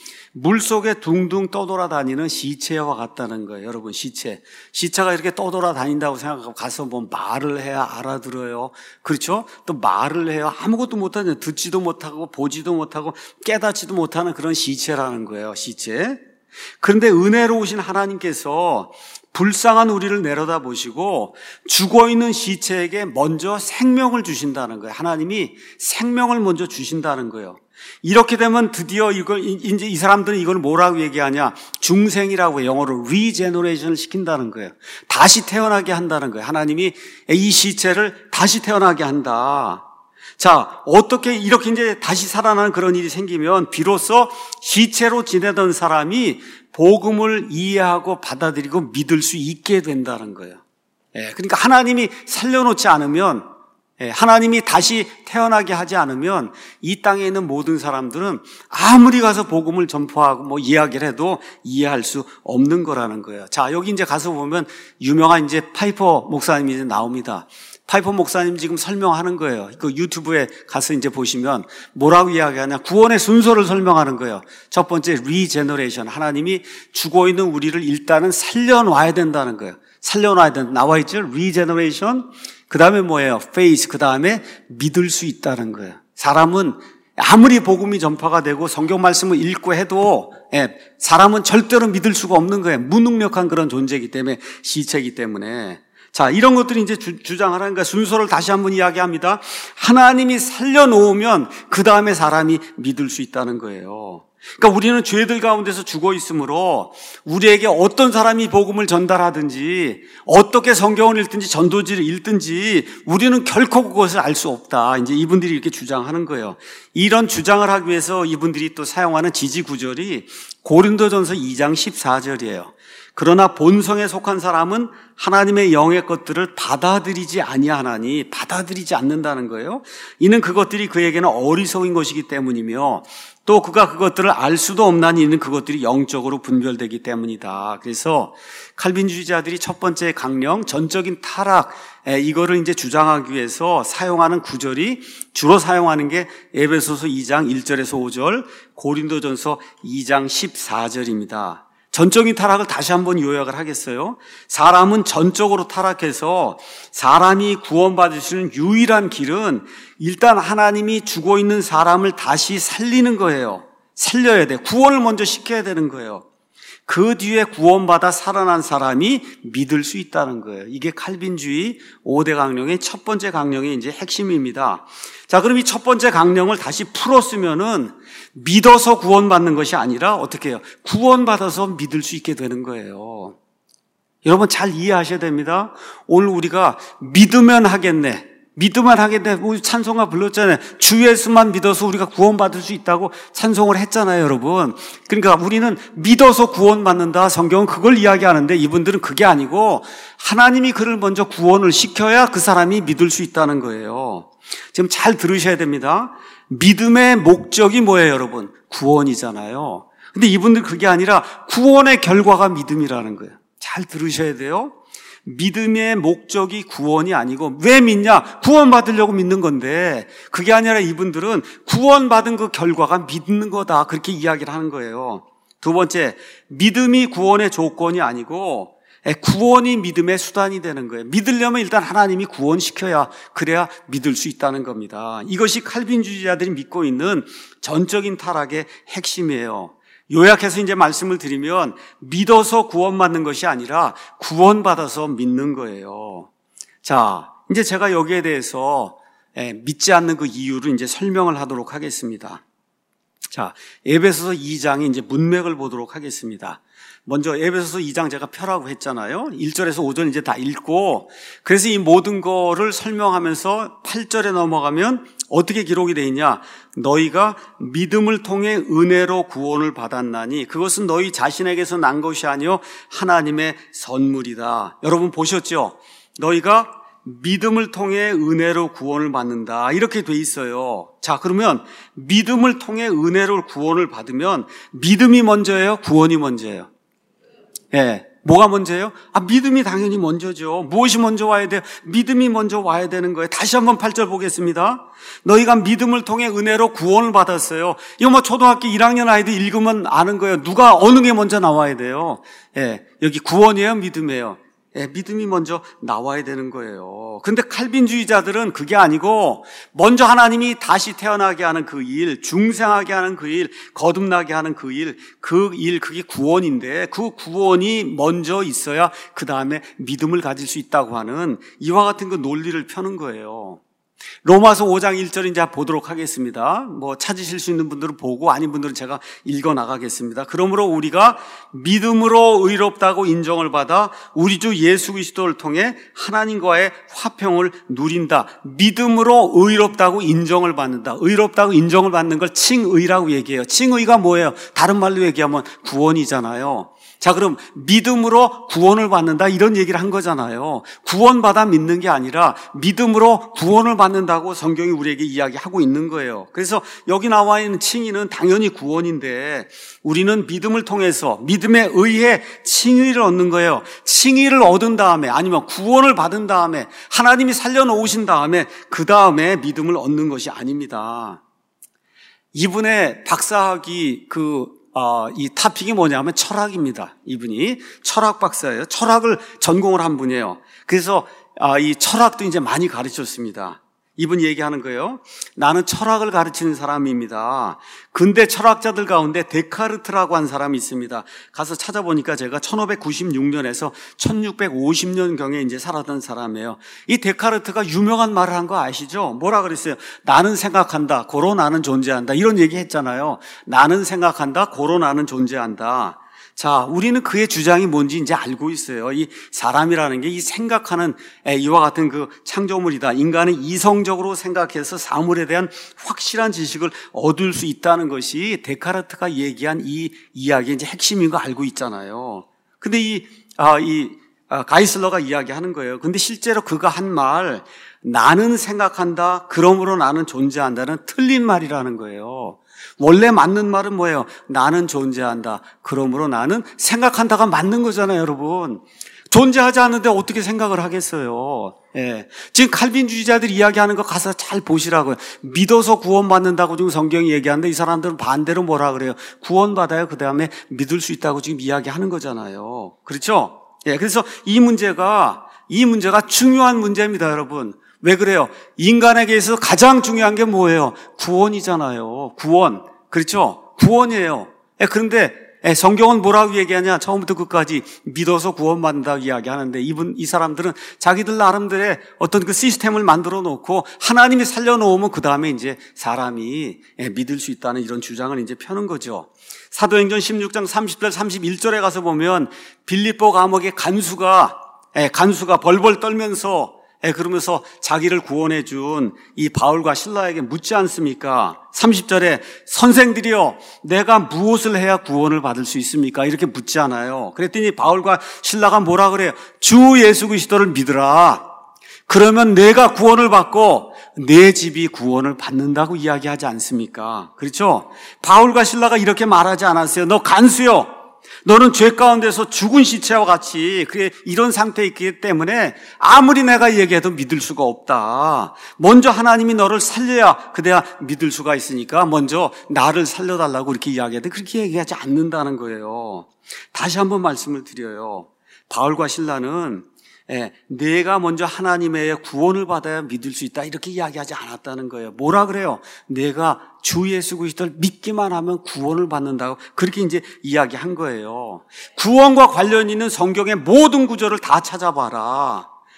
Speaker 1: 물속에 둥둥 떠돌아다니는 시체와 같다는 거예요. 여러분, 시체. 시체가 이렇게 떠돌아다닌다고 생각하고 가서 뭐 말을 해야 알아들어요. 그렇죠? 또 말을 해요. 아무것도 못하는, 듣지도 못하고 보지도 못하고 깨닫지도 못하는 그런 시체라는 거예요. 시체. 그런데 은혜로우신 하나님께서 불쌍한 우리를 내려다보시고 죽어있는 시체에게 먼저 생명을 주신다는 거예요. 하나님이 생명을 먼저 주신다는 거예요. 이렇게 되면 드디어 이걸, 이제 이 사람들은 이걸 뭐라고 얘기하냐? 중생이라고 영어로 리제너레이션을 시킨다는 거예요. 다시 태어나게 한다는 거예요. 하나님이 이 시체를 다시 태어나게 한다. 자, 어떻게 이렇게 이제 다시 살아나는 그런 일이 생기면 비로소 시체로 지내던 사람이 복음을 이해하고 받아들이고 믿을 수 있게 된다는 거예요. 예, 그러니까 하나님이 살려놓지 않으면, 예, 하나님이 다시 태어나게 하지 않으면 이 땅에 있는 모든 사람들은 아무리 가서 복음을 전파하고 뭐 이야기를 해도 이해할 수 없는 거라는 거예요. 자, 여기 이제 가서 보면 유명한 이제 파이퍼 목사님이 이제 나옵니다. 파이퍼 목사님 지금 설명하는 거예요. 그 유튜브에 가서 이제 보시면 뭐라고 이야기하냐. 구원의 순서를 설명하는 거예요. 첫 번째, 리제너레이션. 하나님이 죽어 있는 우리를 일단은 살려놔야 된다는 거예요. 살려놔야 된다. 나와 있죠? 리제너레이션. 그 다음에 뭐예요? 페이스. 그 다음에 믿을 수 있다는 거예요. 사람은 아무리 복음이 전파가 되고 성경 말씀을 읽고 해도, 예, 사람은 절대로 믿을 수가 없는 거예요. 무능력한 그런 존재이기 때문에, 시체이기 때문에. 자, 이런 것들이 이제 주, 주장하라는 거야. 순서를 다시 한번 이야기합니다. 하나님이 살려놓으면 그 다음에 사람이 믿을 수 있다는 거예요. 그러니까 우리는 죄들 가운데서 죽어 있으므로 우리에게 어떤 사람이 복음을 전달하든지 어떻게 성경을 읽든지 전도지를 읽든지 우리는 결코 그것을 알 수 없다. 이제 이분들이 이렇게 주장하는 거예요. 이런 주장을 하기 위해서 이분들이 또 사용하는 지지 구절이 고린도전서 이 장 십사 절이에요. 그러나 본성에 속한 사람은 하나님의 영의 것들을 받아들이지 아니하나니, 받아들이지 않는다는 거예요. 이는 그것들이 그에게는 어리석은 것이기 때문이며 또 그가 그것들을 알 수도 없나니 이는 그것들이 영적으로 분별되기 때문이다. 그래서 칼빈주의자들이 첫 번째 강령, 전적인 타락, 이거를 이제 주장하기 위해서 사용하는 구절이 주로 사용하는 게 에베소서 이 장 일 절에서 오 절, 고린도전서 이 장 십사 절입니다. 전적인 타락을 다시 한번 요약을 하겠어요. 사람은 전적으로 타락해서 사람이 구원받을 수 있는 유일한 길은 일단 하나님이 죽어 있는 사람을 다시 살리는 거예요. 살려야 돼. 구원을 먼저 시켜야 되는 거예요. 그 뒤에 구원받아 살아난 사람이 믿을 수 있다는 거예요. 이게 칼빈주의 오 대 강령의 첫 번째 강령의 이제 핵심입니다. 자, 그럼 이 첫 번째 강령을 다시 풀었으면은 믿어서 구원받는 것이 아니라 어떻게 해요? 구원받아서 믿을 수 있게 되는 거예요. 여러분 잘 이해하셔야 됩니다. 오늘 우리가 믿으면 하겠네. 믿으면 하겠네. 우리 찬송가 불렀잖아요. 주 예수만 믿어서 우리가 구원받을 수 있다고 찬송을 했잖아요, 여러분. 그러니까 우리는 믿어서 구원받는다. 성경은 그걸 이야기하는데 이분들은 그게 아니고 하나님이 그를 먼저 구원을 시켜야 그 사람이 믿을 수 있다는 거예요. 지금 잘 들으셔야 됩니다. 믿음의 목적이 뭐예요, 여러분? 구원이잖아요. 근데 이분들 그게 아니라 구원의 결과가 믿음이라는 거예요. 잘 들으셔야 돼요. 믿음의 목적이 구원이 아니고 왜 믿냐? 구원받으려고 믿는 건데 그게 아니라 이분들은 구원받은 그 결과가 믿는 거다. 그렇게 이야기를 하는 거예요. 두 번째, 믿음이 구원의 조건이 아니고 구원이 믿음의 수단이 되는 거예요. 믿으려면 일단 하나님이 구원시켜야 그래야 믿을 수 있다는 겁니다. 이것이 칼빈주의자들이 믿고 있는 전적인 타락의 핵심이에요. 요약해서 이제 말씀을 드리면 믿어서 구원받는 것이 아니라 구원받아서 믿는 거예요. 자, 이제 제가 여기에 대해서 믿지 않는 그 이유를 이제 설명을 하도록 하겠습니다. 자, 에베소서 이 장의 이제 문맥을 보도록 하겠습니다. 먼저 에베소서 이 장 제가 펴라고 했잖아요. 일 절에서 오 절 이제 다 읽고, 그래서 이 모든 거를 설명하면서 팔 절에 넘어가면 어떻게 기록이 되어 있냐? 너희가 믿음을 통해 은혜로 구원을 받았나니 그것은 너희 자신에게서 난 것이 아니요 하나님의 선물이다. 여러분 보셨죠? 너희가 믿음을 통해 은혜로 구원을 받는다. 이렇게 돼 있어요. 자, 그러면 믿음을 통해 은혜로 구원을 받으면 믿음이 먼저예요? 구원이 먼저예요? 예. 뭐가 먼저예요? 아, 믿음이 당연히 먼저죠. 무엇이 먼저 와야 돼요? 믿음이 먼저 와야 되는 거예요. 다시 한번 팔 절 보겠습니다. 너희가 믿음을 통해 은혜로 구원을 받았어요. 이거 뭐 초등학교 일 학년 아이들 읽으면 아는 거예요. 누가 어느 게 먼저 나와야 돼요? 예. 여기 구원이에요? 믿음이에요? 예, 믿음이 먼저 나와야 되는 거예요. 근데 칼빈주의자들은 그게 아니고 먼저 하나님이 다시 태어나게 하는 그 일, 중생하게 하는 그 일, 거듭나게 하는 그 일, 그 일, 그게 구원인데 그 구원이 먼저 있어야 그 다음에 믿음을 가질 수 있다고 하는 이와 같은 그 논리를 펴는 거예요. 로마서 오 장 일 절 이제 보도록 하겠습니다. 뭐 찾으실 수 있는 분들은 보고 아닌 분들은 제가 읽어 나가겠습니다. 그러므로 우리가 믿음으로 의롭다고 인정을 받아 우리 주 예수 그리스도를 통해 하나님과의 화평을 누린다. 믿음으로 의롭다고 인정을 받는다. 의롭다고 인정을 받는 걸 칭의라고 얘기해요. 칭의가 뭐예요? 다른 말로 얘기하면 구원이잖아요. 자, 그럼 믿음으로 구원을 받는다 이런 얘기를 한 거잖아요. 구원받아 믿는 게 아니라 믿음으로 구원을 받는다고 성경이 우리에게 이야기하고 있는 거예요. 그래서 여기 나와 있는 칭의는 당연히 구원인데 우리는 믿음을 통해서 믿음에 의해 칭의를 얻는 거예요. 칭의를 얻은 다음에 아니면 구원을 받은 다음에 하나님이 살려놓으신 다음에 그 다음에 믿음을 얻는 것이 아닙니다. 이분의 박사학위 그 어, 이 타픽이 뭐냐면 철학입니다. 이분이 철학 박사예요. 철학을 전공을 한 분이에요. 그래서 어, 이 철학도 이제 많이 가르쳤습니다. 이분 얘기하는 거예요. 나는 철학을 가르치는 사람입니다. 근대 철학자들 가운데 데카르트라고 한 사람이 있습니다. 가서 찾아보니까 제가 천오백구십육 년에서 천육백오십 년경에 이제 살았던 사람이에요. 이 데카르트가 유명한 말을 한 거 아시죠? 뭐라 그랬어요? 나는 생각한다. 고로 나는 존재한다. 이런 얘기 했잖아요. 나는 생각한다. 고로 나는 존재한다. 자, 우리는 그의 주장이 뭔지 이제 알고 있어요. 이 사람이라는 게 이 생각하는 이와 같은 그 창조물이다. 인간은 이성적으로 생각해서 사물에 대한 확실한 지식을 얻을 수 있다는 것이 데카르트가 얘기한 이 이야기의 이제 핵심인 거 알고 있잖아요. 근데 이, 아, 이, 아, 가이슬러가 이야기하는 거예요. 근데 실제로 그가 한 말, 나는 생각한다. 그러므로 나는 존재한다는 틀린 말이라는 거예요. 원래 맞는 말은 뭐예요? 나는 존재한다. 그러므로 나는 생각한다가 맞는 거잖아요, 여러분. 존재하지 않는데 어떻게 생각을 하겠어요? 예. 지금 칼빈주의자들이 이야기하는 거 가서 잘 보시라고요. 믿어서 구원받는다고 지금 성경이 얘기하는데 이 사람들은 반대로 뭐라 그래요? 구원받아요. 그 다음에 믿을 수 있다고 지금 이야기하는 거잖아요. 그렇죠? 예. 그래서 이 문제가, 이 문제가 중요한 문제입니다, 여러분. 왜 그래요? 인간에게 있어서 가장 중요한 게 뭐예요? 구원이잖아요. 구원. 그렇죠? 구원이에요. 그런데 성경은 뭐라고 얘기하냐? 처음부터 끝까지 믿어서 구원받는다고 이야기하는데 이분, 이 사람들은 자기들 나름대로의 어떤 그 시스템을 만들어 놓고 하나님이 살려놓으면 그 다음에 이제 사람이 믿을 수 있다는 이런 주장을 이제 펴는 거죠. 사도행전 십육 장 삼십 절 삼십일 절에 가서 보면 빌립보 감옥의 간수가, 간수가 벌벌 떨면서 예, 그러면서 자기를 구원해 준 이 바울과 실라에게 묻지 않습니까? 삼십 절에 선생들이여 내가 무엇을 해야 구원을 받을 수 있습니까? 이렇게 묻지 않아요. 그랬더니 바울과 실라가 뭐라 그래요? 주 예수 그리스도를 믿으라. 그러면 내가 구원을 받고 내 집이 구원을 받는다고 이야기하지 않습니까? 그렇죠? 바울과 실라가 이렇게 말하지 않았어요. 너 간수요. 너는 죄 가운데서 죽은 시체와 같이 그래 이런 상태에 있기 때문에 아무리 내가 얘기해도 믿을 수가 없다. 먼저 하나님이 너를 살려야 그래야 믿을 수가 있으니까 먼저 나를 살려달라고 이렇게 이야기하는데 그렇게 얘기하지 않는다는 거예요. 다시 한번 말씀을 드려요. 바울과 실라는 예, 내가 먼저 하나님의 구원을 받아야 믿을 수 있다 이렇게 이야기하지 않았다는 거예요. 뭐라 그래요? 내가 주 예수 그리스도를 믿기만 하면 구원을 받는다고 그렇게 이제 이야기한 거예요. 구원과 관련 있는 성경의 모든 구절을 다 찾아봐라.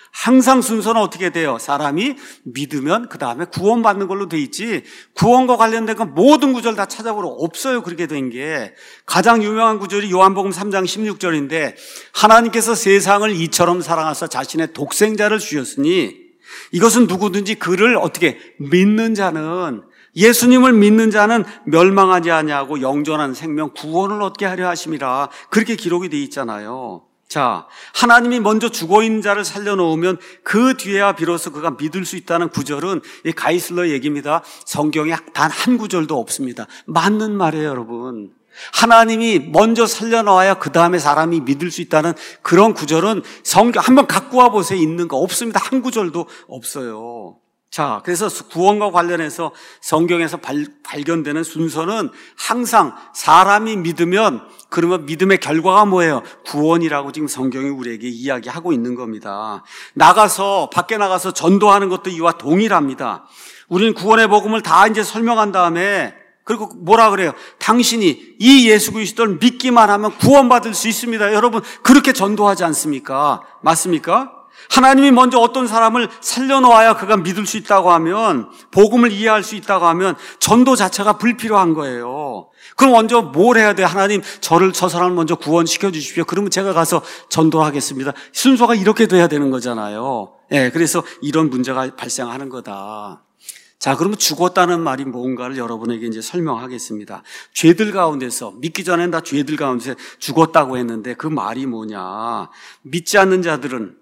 Speaker 1: 항상 순서는 어떻게 돼요? 사람이 믿으면 그 다음에 구원받는 걸로 돼 있지, 구원과 관련된 건 모든 구절 다 찾아보러 없어요. 그렇게 된 게 가장 유명한 구절이 요한복음 삼 장 십육 절인데, 하나님께서 세상을 이처럼 사랑하사 자신의 독생자를 주셨으니 이것은 누구든지 그를 어떻게 믿는 자는, 예수님을 믿는 자는 멸망하지 아니하고 영존한 생명 구원을 얻게 하려 하심이라, 그렇게 기록이 돼 있잖아요. 자, 하나님이 먼저 죽어있는 자를 살려놓으면 그 뒤에야 비로소 그가 믿을 수 있다는 구절은 이 가이슬러 얘기입니다. 성경에 단 한 구절도 없습니다. 맞는 말이에요, 여러분. 하나님이 먼저 살려놓아야 그 다음에 사람이 믿을 수 있다는 그런 구절은 성경 한번 갖고 와 보세요. 있는 거 없습니다. 한 구절도 없어요. 자, 그래서 구원과 관련해서 성경에서 발, 발견되는 순서는 항상 사람이 믿으면, 그러면 믿음의 결과가 뭐예요? 구원이라고 지금 성경이 우리에게 이야기하고 있는 겁니다. 나가서, 밖에 나가서 전도하는 것도 이와 동일합니다. 우리는 구원의 복음을 다 이제 설명한 다음에, 그리고 뭐라 그래요? 당신이 이 예수 그리스도를 믿기만 하면 구원받을 수 있습니다. 여러분, 그렇게 전도하지 않습니까? 맞습니까? 하나님이 먼저 어떤 사람을 살려놓아야 그가 믿을 수 있다고 하면, 복음을 이해할 수 있다고 하면 전도 자체가 불필요한 거예요. 그럼 먼저 뭘 해야 돼요? 하나님, 저를, 저 사람을 먼저 구원시켜 주십시오. 그러면 제가 가서 전도하겠습니다. 순서가 이렇게 돼야 되는 거잖아요. 예, 그래서 이런 문제가 발생하는 거다. 자, 그러면 죽었다는 말이 뭔가를 여러분에게 이제 설명하겠습니다. 죄들 가운데서, 믿기 전엔 다 죄들 가운데서 죽었다고 했는데 그 말이 뭐냐. 믿지 않는 자들은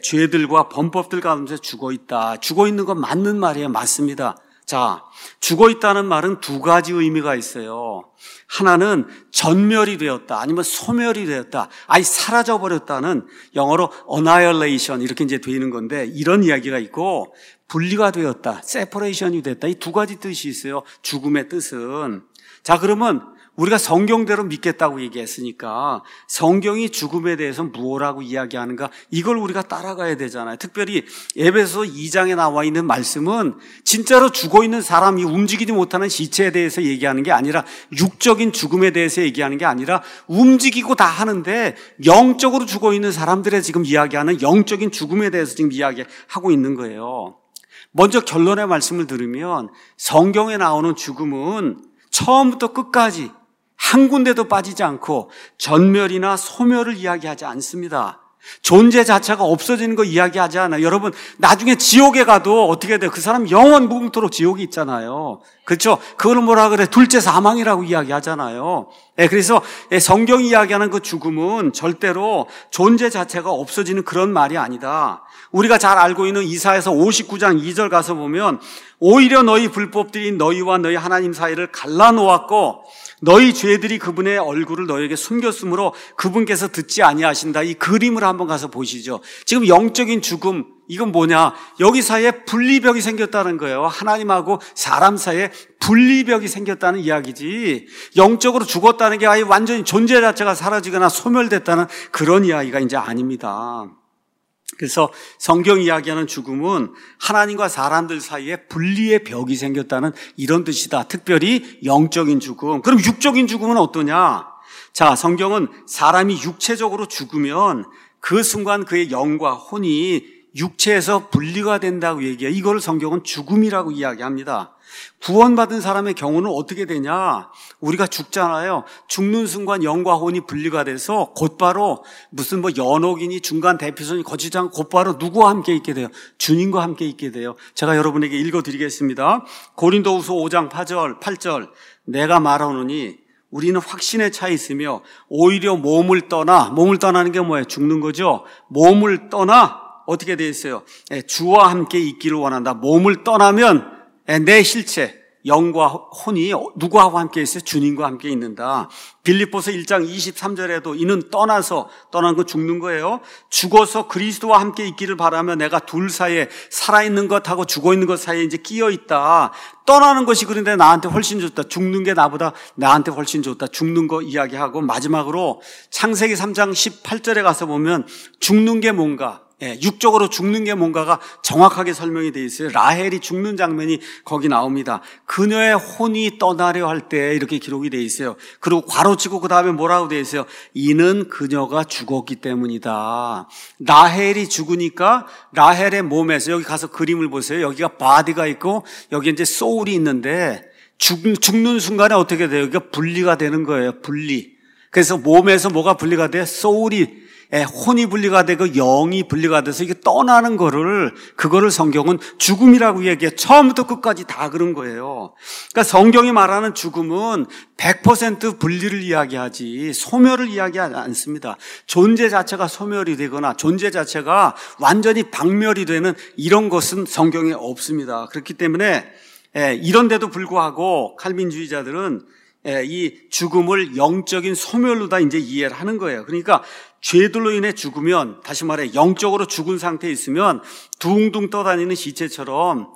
Speaker 1: 죄들과 범법들 가운데 죽어있다. 죽어있는 건 맞는 말이에요. 맞습니다. 자, 죽어있다는 말은 두 가지 의미가 있어요. 하나는 전멸이 되었다, 아니면 소멸이 되었다, 아예 사라져버렸다는, 영어로 annihilation 이렇게 이제 되는 건데, 이런 이야기가 있고, 분리가 되었다, separation이 됐다, 이 두 가지 뜻이 있어요. 죽음의 뜻은. 자, 그러면 우리가 성경대로 믿겠다고 얘기했으니까 성경이 죽음에 대해서 무엇라고 이야기하는가, 이걸 우리가 따라가야 되잖아요. 특별히 에베소 이 장에 나와 있는 말씀은 진짜로 죽어있는 사람이 움직이지 못하는 시체에 대해서 얘기하는 게 아니라, 육적인 죽음에 대해서 얘기하는 게 아니라, 움직이고 다 하는데 영적으로 죽어있는 사람들의 지금 이야기하는 영적인 죽음에 대해서 지금 이야기하고 있는 거예요. 먼저 결론의 말씀을 들으면 성경에 나오는 죽음은 처음부터 끝까지 한 군데도 빠지지 않고 전멸이나 소멸을 이야기하지 않습니다. 존재 자체가 없어지는 거 이야기하지 않아요. 여러분, 나중에 지옥에 가도 어떻게 돼요? 그 사람 영원 무궁토록 지옥이 있잖아요. 그렇죠? 그걸 뭐라 그래? 둘째 사망이라고 이야기하잖아요. 예, 그래서 성경이 이야기하는 그 죽음은 절대로 존재 자체가 없어지는 그런 말이 아니다. 우리가 잘 알고 있는 이사야서 오십구 장 이 절 가서 보면, 오히려 너희 불법들이 너희와 너희 하나님 사이를 갈라놓았고 너희 죄들이 그분의 얼굴을 너희에게 숨겼으므로 그분께서 듣지 아니하신다. 이 그림을 한번 가서 보시죠. 지금 영적인 죽음, 이건 뭐냐? 여기 사이에 분리벽이 생겼다는 거예요. 하나님하고 사람 사이에 분리벽이 생겼다는 이야기지, 영적으로 죽었다는 게 아예 완전히 존재 자체가 사라지거나 소멸됐다는 그런 이야기가 이제 아닙니다. 그래서 성경이 이야기하는 죽음은 하나님과 사람들 사이에 분리의 벽이 생겼다는 이런 뜻이다. 특별히 영적인 죽음. 그럼 육적인 죽음은 어떠냐? 자, 성경은 사람이 육체적으로 죽으면 그 순간 그의 영과 혼이 육체에서 분리가 된다고 얘기해요. 이걸 성경은 죽음이라고 이야기합니다. 구원받은 사람의 경우는 어떻게 되냐? 우리가 죽잖아요. 죽는 순간 영과 혼이 분리가 돼서 곧바로 무슨 뭐 연옥이니 중간 대피선이 거치지 않고 곧바로 누구와 함께 있게 돼요? 주님과 함께 있게 돼요. 제가 여러분에게 읽어드리겠습니다. 고린도후서 오 장 팔 절, 내가 말하노니 우리는 확신에 차 있으며 오히려 몸을 떠나, 몸을 떠나는 게 뭐예요? 죽는 거죠. 몸을 떠나 어떻게 되어 있어요? 주와 함께 있기를 원한다. 몸을 떠나면 내 실체, 영과 혼이 누구와 함께 있어요? 주님과 함께 있는다. 빌립보서 일 장 이십삼 절에도 이는 떠나서, 떠난 건 죽는 거예요. 죽어서 그리스도와 함께 있기를 바라며 내가 둘 사이에, 살아있는 것하고 죽어있는 것 사이에 이제 끼어있다. 떠나는 것이 그런데 나한테 훨씬 좋다. 죽는 게 나보다 나한테 훨씬 좋다. 죽는 거 이야기하고, 마지막으로 창세기 삼 장 십팔 절에 가서 보면 죽는 게 뭔가, 예, 육적으로 죽는 게 뭔가가 정확하게 설명이 되어 있어요. 라헬이 죽는 장면이 거기 나옵니다. 그녀의 혼이 떠나려 할 때 이렇게 기록이 되어 있어요. 그리고 괄호치고 그 다음에 뭐라고 되어 있어요? 이는 그녀가 죽었기 때문이다. 라헬이 죽으니까 라헬의 몸에서, 여기 가서 그림을 보세요. 여기가 바디가 있고 여기 이제 소울이 있는데 죽, 죽는 순간에 어떻게 돼요? 여기가 분리가 되는 거예요. 분리. 그래서 몸에서 뭐가 분리가 돼? 소울이, 예, 혼이 분리가 되고 영이 분리가 돼서 이게 떠나는 거를, 그거를 성경은 죽음이라고 얘기해. 처음부터 끝까지 다 그런 거예요. 그러니까 성경이 말하는 죽음은 백 퍼센트 분리를 이야기하지 소멸을 이야기하지 않습니다. 존재 자체가 소멸이 되거나 존재 자체가 완전히 박멸이 되는 이런 것은 성경에 없습니다. 그렇기 때문에 예, 이런데도 불구하고 칼빈주의자들은 예, 이 죽음을 영적인 소멸로 다 이제 이해를 하는 거예요. 그러니까 죄들로 인해 죽으면, 다시 말해 영적으로 죽은 상태에 있으면 둥둥 떠다니는 시체처럼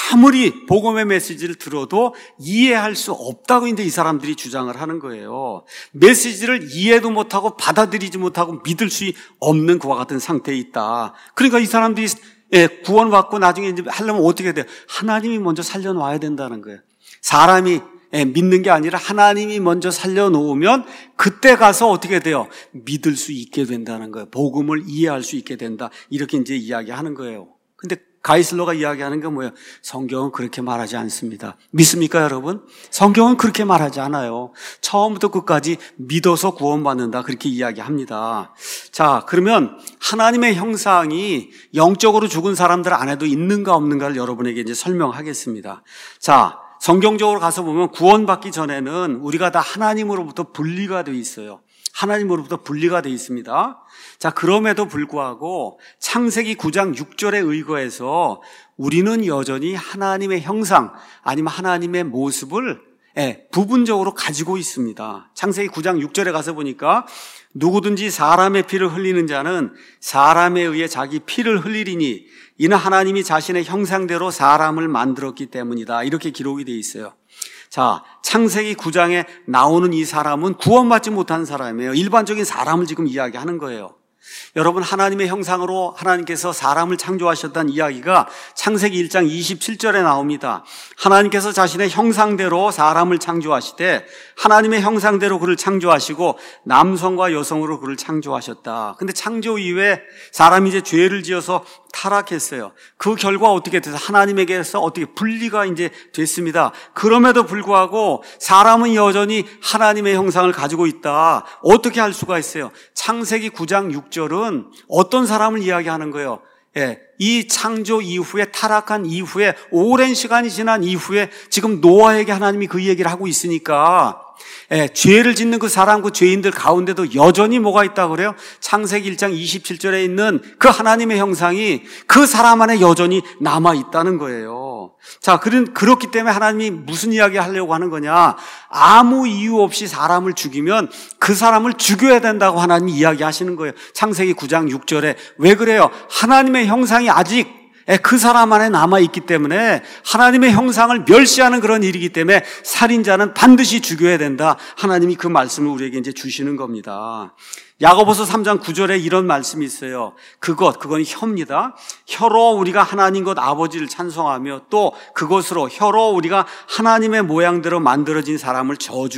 Speaker 1: 아무리 복음의 메시지를 들어도 이해할 수 없다고 이제 이 사람들이 주장을 하는 거예요. 메시지를 이해도 못하고 받아들이지 못하고 믿을 수 없는 그와 같은 상태에 있다. 그러니까 이 사람들이 예, 구원받고 나중에 이제 하려면 어떻게 돼요? 하나님이 먼저 살려놔야 된다는 거예요. 사람이 예, 믿는 게 아니라 하나님이 먼저 살려놓으면 그때 가서 어떻게 돼요? 믿을 수 있게 된다는 거예요. 복음을 이해할 수 있게 된다. 이렇게 이제 이야기하는 거예요. 근데 가이슬러가 이야기하는 게 뭐예요? 성경은 그렇게 말하지 않습니다. 믿습니까, 여러분? 성경은 그렇게 말하지 않아요. 처음부터 끝까지 믿어서 구원받는다. 그렇게 이야기합니다. 자, 그러면 하나님의 형상이 영적으로 죽은 사람들 안에도 있는가 없는가를 여러분에게 이제 설명하겠습니다. 자, 성경적으로 가서 보면 구원받기 전에는 우리가 다 하나님으로부터 분리가 되어 있어요. 하나님으로부터 분리가 되어 있습니다. 자, 그럼에도 불구하고 창세기 구 장 육 절에 의거해서 우리는 여전히 하나님의 형상 아니면 하나님의 모습을 예, 부분적으로 가지고 있습니다. 창세기 구 장 육 절에 가서 보니까 누구든지 사람의 피를 흘리는 자는 사람에 의해 자기 피를 흘리리니 이는 하나님이 자신의 형상대로 사람을 만들었기 때문이다. 이렇게 기록이 되어 있어요. 자, 창세기 구 장에 나오는 이 사람은 구원받지 못한 사람이에요. 일반적인 사람을 지금 이야기하는 거예요. 여러분, 하나님의 형상으로 하나님께서 사람을 창조하셨다는 이야기가 창세기 일 장 이십칠 절에 나옵니다. 하나님께서 자신의 형상대로 사람을 창조하시되 하나님의 형상대로 그를 창조하시고 남성과 여성으로 그를 창조하셨다. 근데 창조 이후에 사람이 이제 죄를 지어서 타락했어요. 그 결과 어떻게 돼서 하나님에게서 어떻게 분리가 이제 됐습니다. 그럼에도 불구하고 사람은 여전히 하나님의 형상을 가지고 있다. 어떻게 할 수가 있어요? 창세기 구 장 육 절은 어떤 사람을 이야기하는 거예요? 예, 이 창조 이후에 타락한 이후에 오랜 시간이 지난 이후에 지금 노아에게 하나님이 그 얘기를 하고 있으니까 예, 죄를 짓는 그 사람, 그 죄인들 가운데도 여전히 뭐가 있다고 그래요? 창세기 일 장 이십칠 절에 있는 그 하나님의 형상이 그 사람 안에 여전히 남아있다는 거예요. 자, 그렇기 때문에 하나님이 무슨 이야기 하려고 하는 거냐? 아무 이유 없이 사람을 죽이면 그 사람을 죽여야 된다고 하나님이 이야기하시는 거예요. 창세기 구 장 육 절에. 왜 그래요? 하나님의 형상이 아직 그 사람 안에 남아있기 때문에 하나님의 형상을 멸시하는 그런 일이기 때문에 살인자는 반드시 죽여야 된다. 하나님이 그 말씀을 우리에게 이제 주시는 겁니다. 야고보서 삼 장 구 절에 이런 말씀이 있어요. 그것, 그건 혀입니다. 혀로 우리가 하나님 것 아버지를 찬송하며 또 그것으로 혀로 우리가 하나님의 모양대로 만들어진 사람을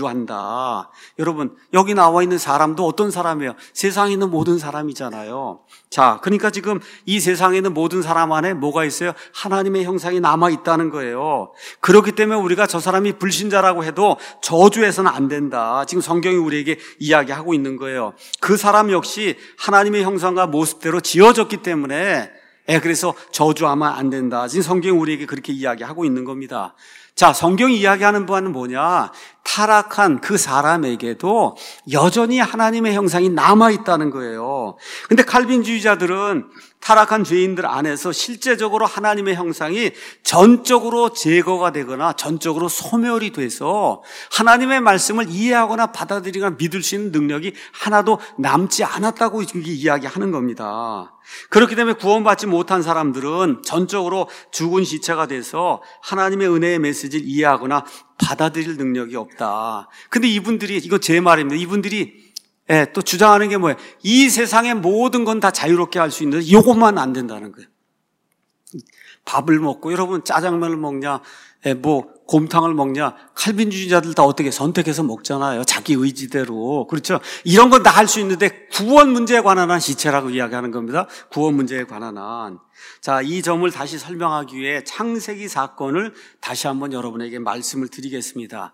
Speaker 1: 저주한다. 여러분, 여기 나와 있는 사람도 어떤 사람이에요? 세상에 있는 모든 사람이잖아요. 자, 그러니까 지금 이 세상에 있는 모든 사람 안에 뭐가 있어요? 하나님의 형상이 남아있다는 거예요. 그렇기 때문에 우리가 저 사람이 불신자라고 해도 저주해서는 안 된다. 지금 성경이 우리에게 이야기하고 있는 거예요. 그 사람 역시 하나님의 형상과 모습대로 지어졌기 때문에 예, 그래서 저주하면 안 된다. 지금 성경이 우리에게 그렇게 이야기하고 있는 겁니다. 자, 성경이 이야기하는 바는 뭐냐? 타락한 그 사람에게도 여전히 하나님의 형상이 남아있다는 거예요. 근데 칼빈주의자들은 타락한 죄인들 안에서 실제적으로 하나님의 형상이 전적으로 제거가 되거나 전적으로 소멸이 돼서 하나님의 말씀을 이해하거나 받아들이거나 믿을 수 있는 능력이 하나도 남지 않았다고 이야기하는 겁니다. 그렇기 때문에 구원받지 못한 사람들은 전적으로 죽은 시체가 돼서 하나님의 은혜의 메시지를 이해하거나 받아들일 능력이 없다. 근데 이분들이, 이거 제 말입니다. 이분들이 예, 또 주장하는 게 뭐예요? 이 세상의 모든 건 다 자유롭게 할 수 있는데 이것만 안 된다는 거예요. 밥을 먹고 여러분 짜장면을 먹냐, 예, 뭐 곰탕을 먹냐, 칼빈주의자들 다 어떻게 선택해서 먹잖아요. 자기 의지대로. 그렇죠? 이런 건 다 할 수 있는데 구원 문제에 관한 한 시체라고 이야기하는 겁니다. 구원 문제에 관한 한. 자, 이 점을 다시 설명하기 위해 창세기 사건을 다시 한번 여러분에게 말씀을 드리겠습니다.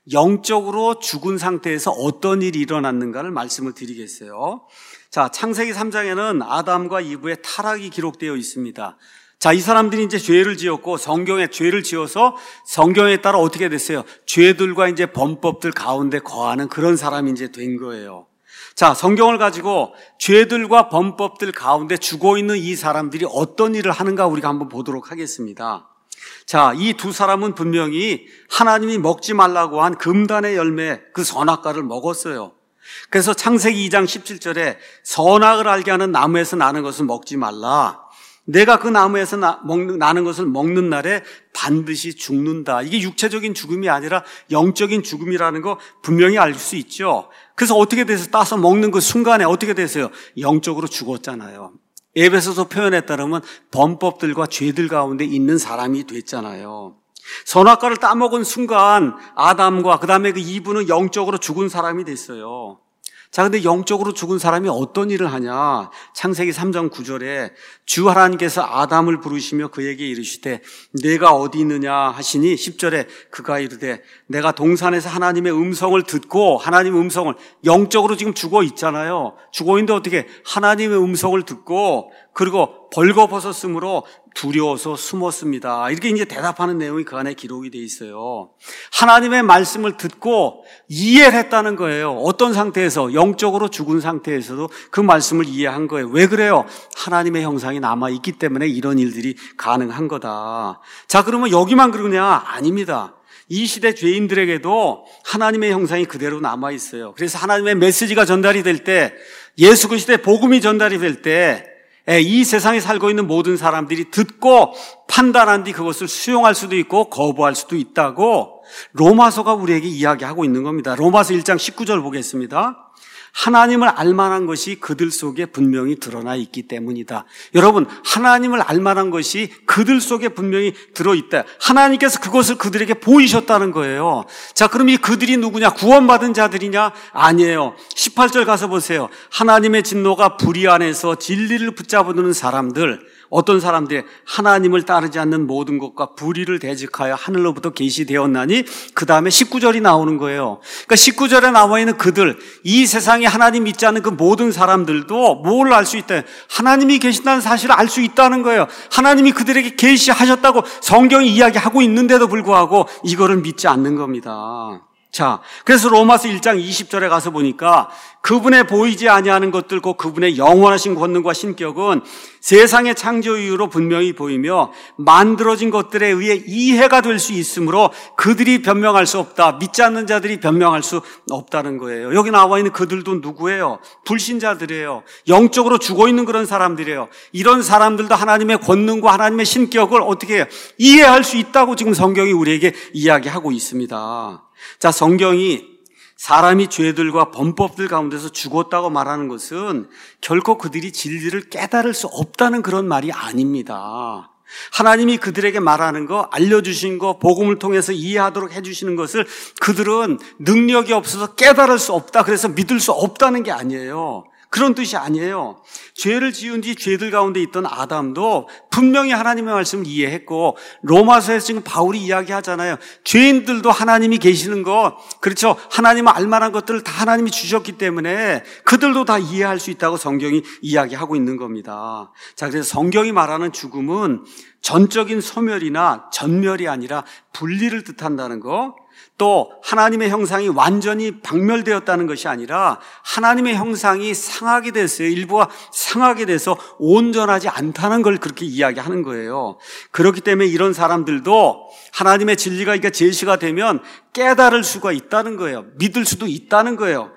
Speaker 1: 영적으로 죽은 상태에서 어떤 일이 일어났는가를 말씀을 드리겠어요. 자, 창세기 삼 장에는 아담과 이브의 타락이 기록되어 있습니다. 자, 이 사람들이 이제 죄를 지었고 성경에 죄를 지어서 성경에 따라 어떻게 됐어요? 죄들과 이제 범법들 가운데 거하는 그런 사람이 이제 된 거예요. 자, 성경을 가지고 죄들과 범법들 가운데 죽어 있는 이 사람들이 어떤 일을 하는가 우리가 한번 보도록 하겠습니다. 자, 이 두 사람은 분명히 하나님이 먹지 말라고 한 금단의 열매 그 선악과를 먹었어요. 그래서 창세기 이 장 십칠 절에 선악을 알게 하는 나무에서 나는 것을 먹지 말라. 내가 그 나무에서 나, 먹는, 나는 것을 먹는 날에 반드시 죽는다. 이게 육체적인 죽음이 아니라 영적인 죽음이라는 거 분명히 알 수 있죠. 그래서 어떻게 돼서 따서 먹는 그 순간에 어떻게 됐어요? 영적으로 죽었잖아요. 에베소서 표현에 따르면 범법들과 죄들 가운데 있는 사람이 됐잖아요. 선악과를 따먹은 순간 아담과 그 다음에 그 이브는 영적으로 죽은 사람이 됐어요. 자, 근데 영적으로 죽은 사람이 어떤 일을 하냐? 창세기 삼 장 구 절에 주 하나님께서 아담을 부르시며 그에게 이르시되 내가 어디 있느냐 하시니 십 절에 그가 이르되 내가 동산에서 하나님의 음성을 듣고 하나님의 음성을 영적으로 지금 죽어 있잖아요. 죽어 있는데 어떻게 하나님의 음성을 듣고 그리고 벌거벗었으므로 두려워서 숨었습니다. 이렇게 이제 대답하는 내용이 그 안에 기록이 돼 있어요. 하나님의 말씀을 듣고 이해를 했다는 거예요. 어떤 상태에서? 영적으로 죽은 상태에서도 그 말씀을 이해한 거예요. 왜 그래요? 하나님의 형상이 남아있기 때문에 이런 일들이 가능한 거다. 자, 그러면 여기만 그러냐? 아닙니다. 이 시대 죄인들에게도 하나님의 형상이 그대로 남아있어요. 그래서 하나님의 메시지가 전달이 될 때, 예수 그리스도의 복음이 전달이 될 때 이 세상에 살고 있는 모든 사람들이 듣고 판단한 뒤 그것을 수용할 수도 있고 거부할 수도 있다고 로마서가 우리에게 이야기하고 있는 겁니다. 로마서 일 장 십구 절 보겠습니다. 하나님을 알만한 것이 그들 속에 분명히 드러나 있기 때문이다. 여러분, 하나님을 알만한 것이 그들 속에 분명히 들어있다. 하나님께서 그것을 그들에게 보이셨다는 거예요. 자, 그럼 이 그들이 누구냐? 구원받은 자들이냐? 아니에요. 십팔 절 가서 보세요. 하나님의 진노가 불의 안에서 진리를 붙잡아두는 사람들, 어떤 사람들이 하나님을 따르지 않는 모든 것과 불의를 대적하여 하늘로부터 계시되었나니 그 다음에 십구 절이 나오는 거예요. 그러니까 십구 절에 나와 있는 그들, 이 세상에 하나님 믿지 않는 그 모든 사람들도 뭘 알 수 있다? 하나님이 계신다는 사실을 알 수 있다는 거예요. 하나님이 그들에게 계시하셨다고 성경이 이야기하고 있는데도 불구하고 이거를 믿지 않는 겁니다. 자, 그래서 로마서 일 장 이십 절에 가서 보니까 그분의 보이지 아니하는 것들과 그분의 영원하신 권능과 신격은 세상의 창조 이후로 분명히 보이며 만들어진 것들에 의해 이해가 될 수 있으므로 그들이 변명할 수 없다. 믿지 않는 자들이 변명할 수 없다는 거예요. 여기 나와 있는 그들도 누구예요? 불신자들이에요. 영적으로 죽어 있는 그런 사람들이에요. 이런 사람들도 하나님의 권능과 하나님의 신격을 어떻게 해요? 이해할 수 있다고 지금 성경이 우리에게 이야기하고 있습니다. 자, 성경이 사람이 죄들과 범법들 가운데서 죽었다고 말하는 것은 결코 그들이 진리를 깨달을 수 없다는 그런 말이 아닙니다. 하나님이 그들에게 말하는 거, 알려주신 거, 복음을 통해서 이해하도록 해주시는 것을 그들은 능력이 없어서 깨달을 수 없다, 그래서 믿을 수 없다는 게 아니에요. 그런 뜻이 아니에요. 죄를 지은 뒤 죄들 가운데 있던 아담도 분명히 하나님의 말씀을 이해했고, 로마서에서 지금 바울이 이야기하잖아요. 죄인들도 하나님이 계시는 것, 그렇죠? 하나님을 알만한 것들을 다 하나님이 주셨기 때문에 그들도 다 이해할 수 있다고 성경이 이야기하고 있는 겁니다. 자, 그래서 성경이 말하는 죽음은 전적인 소멸이나 전멸이 아니라 분리를 뜻한다는 거, 또 하나님의 형상이 완전히 박멸되었다는 것이 아니라 하나님의 형상이 상하게 됐어요. 일부가 상하게 돼서 온전하지 않다는 걸 그렇게 이야기하는 거예요. 그렇기 때문에 이런 사람들도 하나님의 진리가 이렇게 제시가 되면 깨달을 수가 있다는 거예요. 믿을 수도 있다는 거예요.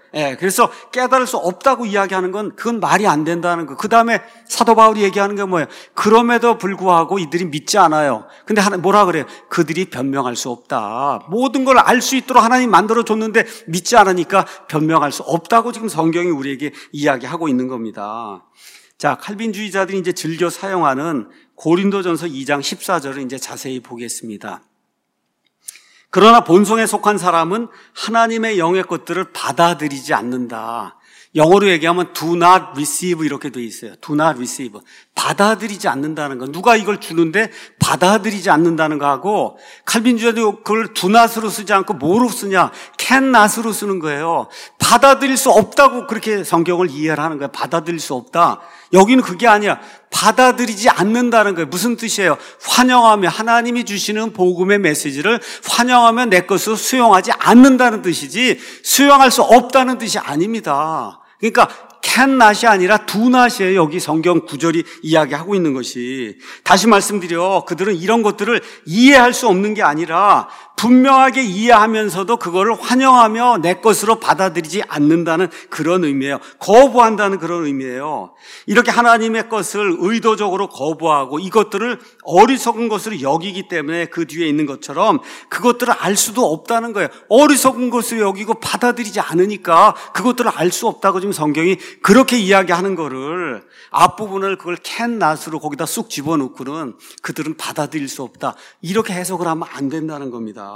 Speaker 1: 예, 그래서 깨달을 수 없다고 이야기하는 건 그건 말이 안 된다는 거. 그 다음에 사도 바울이 얘기하는 게 뭐예요? 그럼에도 불구하고 이들이 믿지 않아요. 근데 하나 뭐라 그래요? 그들이 변명할 수 없다. 모든 걸 알 수 있도록 하나님 만들어줬는데 믿지 않으니까 변명할 수 없다고 지금 성경이 우리에게 이야기하고 있는 겁니다. 자, 칼빈주의자들이 이제 즐겨 사용하는 고린도전서 이 장 십사 절을 이제 자세히 보겠습니다. 그러나 본성에 속한 사람은 하나님의 영의 것들을 받아들이지 않는다. 영어로 얘기하면 do not receive 이렇게 돼 있어요. do not receive. 받아들이지 않는다는 거. 누가 이걸 주는데 받아들이지 않는다는 거하고 칼빈주의자도 그걸 do not으로 쓰지 않고 뭐로 쓰냐? can not으로 쓰는 거예요. 받아들일 수 없다고 그렇게 성경을 이해를 하는 거예요. 받아들일 수 없다. 여기는 그게 아니야. 받아들이지 않는다는 거예요. 무슨 뜻이에요? 환영하며 하나님이 주시는 복음의 메시지를 환영하며 내 것으로 수용하지 않는다는 뜻이지 수용할 수 없다는 뜻이 아닙니다. 그러니까 can not이 아니라 do not이에요. 여기 성경 구절이 이야기하고 있는 것이. 다시 말씀드려 그들은 이런 것들을 이해할 수 없는 게 아니라 분명하게 이해하면서도 그거를 환영하며 내 것으로 받아들이지 않는다는 그런 의미예요. 거부한다는 그런 의미예요. 이렇게 하나님의 것을 의도적으로 거부하고 이것들을 어리석은 것으로 여기기 때문에 그 뒤에 있는 것처럼 그것들을 알 수도 없다는 거예요. 어리석은 것으로 여기고 받아들이지 않으니까 그것들을 알 수 없다고 지금 성경이 그렇게 이야기하는 거를 앞부분을 그걸 can not으로 거기다 쑥 집어넣고는 그들은 받아들일 수 없다. 이렇게 해석을 하면 안 된다는 겁니다.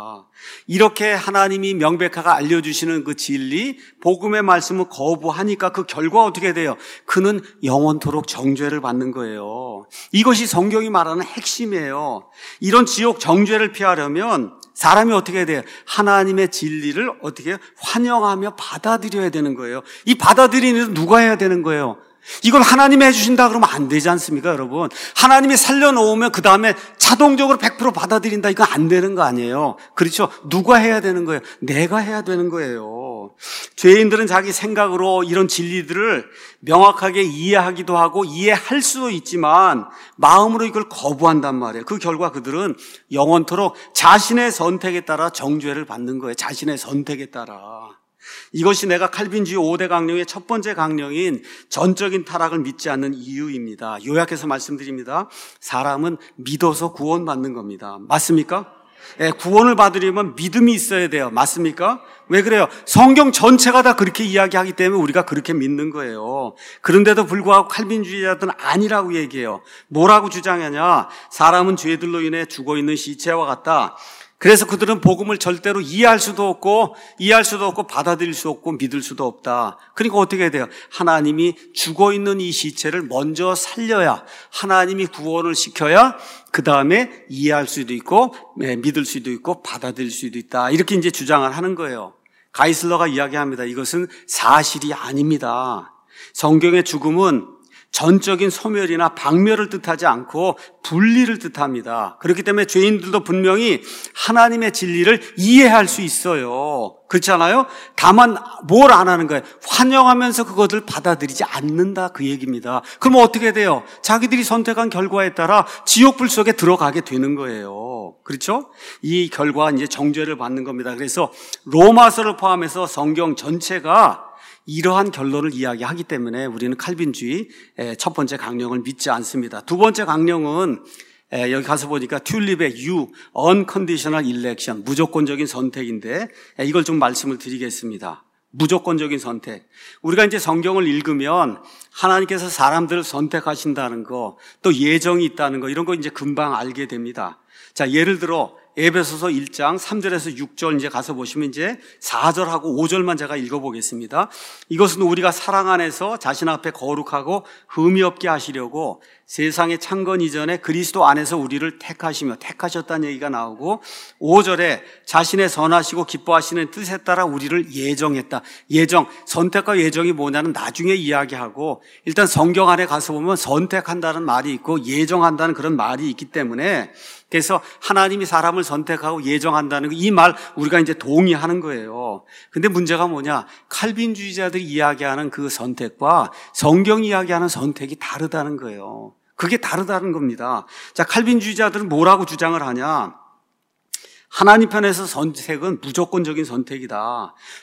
Speaker 1: 이렇게 하나님이 명백하게 알려주시는 그 진리, 복음의 말씀을 거부하니까 그 결과 어떻게 돼요? 그는 영원토록 정죄를 받는 거예요. 이것이 성경이 말하는 핵심이에요. 이런 지옥 정죄를 피하려면 사람이 어떻게 해야 돼요? 하나님의 진리를 어떻게 환영하며 받아들여야 되는 거예요. 이 받아들이는 일은 누가 해야 되는 거예요? 이걸 하나님이 해주신다 그러면 안 되지 않습니까, 여러분? 하나님이 살려놓으면 그 다음에 자동적으로 백 퍼센트 받아들인다. 이거 안 되는 거 아니에요? 그렇죠? 누가 해야 되는 거예요? 내가 해야 되는 거예요. 죄인들은 자기 생각으로 이런 진리들을 명확하게 이해하기도 하고 이해할 수도 있지만 마음으로 이걸 거부한단 말이에요. 그 결과 그들은 영원토록 자신의 선택에 따라 정죄를 받는 거예요. 자신의 선택에 따라. 이것이 내가 칼빈주의 오 대 강령의 첫 번째 강령인 전적인 타락을 믿지 않는 이유입니다. 요약해서 말씀드립니다. 사람은 믿어서 구원받는 겁니다. 맞습니까? 예, 구원을 받으려면 믿음이 있어야 돼요. 맞습니까? 왜 그래요? 성경 전체가 다 그렇게 이야기하기 때문에 우리가 그렇게 믿는 거예요. 그런데도 불구하고 칼빈주의자들은 아니라고 얘기해요. 뭐라고 주장하냐? 사람은 죄들로 인해 죽어있는 시체와 같다. 그래서 그들은 복음을 절대로 이해할 수도 없고 이해할 수도 없고 받아들일 수 없고 믿을 수도 없다. 그러니까 어떻게 해야 돼요? 하나님이 죽어있는 이 시체를 먼저 살려야 하나님이 구원을 시켜야 그 다음에 이해할 수도 있고 믿을 수도 있고 받아들일 수도 있다. 이렇게 이제 주장을 하는 거예요. 가이슬러가 이야기합니다. 이것은 사실이 아닙니다. 성경의 죽음은 전적인 소멸이나 박멸을 뜻하지 않고 분리를 뜻합니다. 그렇기 때문에 죄인들도 분명히 하나님의 진리를 이해할 수 있어요. 그렇지 않아요? 다만 뭘 안 하는 거예요? 환영하면서 그것을 받아들이지 않는다 그 얘기입니다. 그럼 어떻게 돼요? 자기들이 선택한 결과에 따라 지옥불 속에 들어가게 되는 거예요. 그렇죠? 이 결과가 이제 정죄를 받는 겁니다. 그래서 로마서를 포함해서 성경 전체가 이러한 결론을 이야기하기 때문에 우리는 칼빈주의 첫 번째 강령을 믿지 않습니다. 두 번째 강령은 여기 가서 보니까 튤립의 U, Unconditional Election, 무조건적인 선택인데 이걸 좀 말씀을 드리겠습니다. 무조건적인 선택. 우리가 이제 성경을 읽으면 하나님께서 사람들을 선택하신다는 거, 또 예정이 있다는 거 이런 거 이제 금방 알게 됩니다. 자, 예를 들어 에베소서 일 장 삼 절에서 육 절 이제 가서 보시면 이제 사 절하고 오 절만 제가 읽어보겠습니다. 이것은 우리가 사랑 안에서 자신 앞에 거룩하고 흠이 없게 하시려고 세상의 창건 이전에 그리스도 안에서 우리를 택하시며 택하셨다는 얘기가 나오고 오 절에 자신의 선하시고 기뻐하시는 뜻에 따라 우리를 예정했다. 예정, 선택과 예정이 뭐냐는 나중에 이야기하고 일단 성경 안에 가서 보면 선택한다는 말이 있고 예정한다는 그런 말이 있기 때문에 그래서 하나님이 사람을 선택하고 예정한다는 이 말 우리가 이제 동의하는 거예요. 근데 문제가 뭐냐? 칼빈주의자들이 이야기하는 그 선택과 성경이 이야기하는 선택이 다르다는 거예요. 그게 다르다는 겁니다. 자, 칼빈주의자들은 뭐라고 주장을 하냐? 하나님 편에서 선택은 무조건적인 선택이다. 즉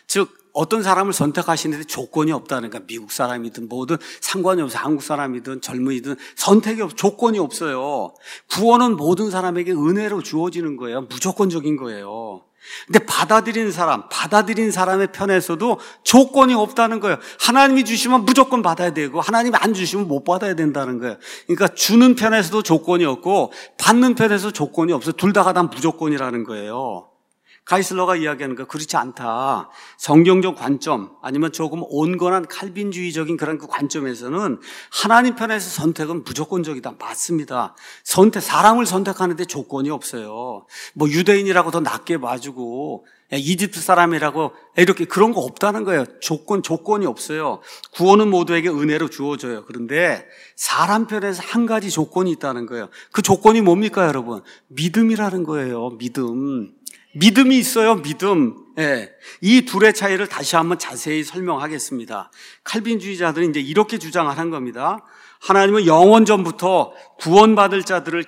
Speaker 1: 어떤 사람을 선택하시는데 조건이 없다는 거야. 미국 사람이든 뭐든 상관이 없어. 한국 사람이든 젊은이든 선택이 없어. 조건이 없어요. 구원은 모든 사람에게 은혜로 주어지는 거예요. 무조건적인 거예요. 근데 받아들이는 사람, 받아들이는 사람의 편에서도 조건이 없다는 거예요. 하나님이 주시면 무조건 받아야 되고 하나님이 안 주시면 못 받아야 된다는 거예요. 그러니까 주는 편에서도 조건이 없고 받는 편에서 조건이 없어. 둘 다가 다 무조건이라는 거예요. 가이슬러가 이야기하는 거 그렇지 않다. 성경적 관점 아니면 조금 온건한 칼빈주의적인 그런 그 관점에서는 하나님 편에서 선택은 무조건적이다. 맞습니다. 선택 사람을 선택하는데 조건이 없어요. 뭐 유대인이라고 더 낮게 봐주고 이집트 사람이라고 이렇게 그런 거 없다는 거예요. 조건 조건이 없어요. 구원은 모두에게 은혜로 주어져요. 그런데 사람 편에서 한 가지 조건이 있다는 거예요. 그 조건이 뭡니까, 여러분? 믿음이라는 거예요. 믿음. 믿음이 있어요, 믿음. 예. 이 둘의 차이를 다시 한번 자세히 설명하겠습니다. 칼빈주의자들은 이제 이렇게 주장하는 겁니다. 하나님은 영원 전부터 구원받을 자들을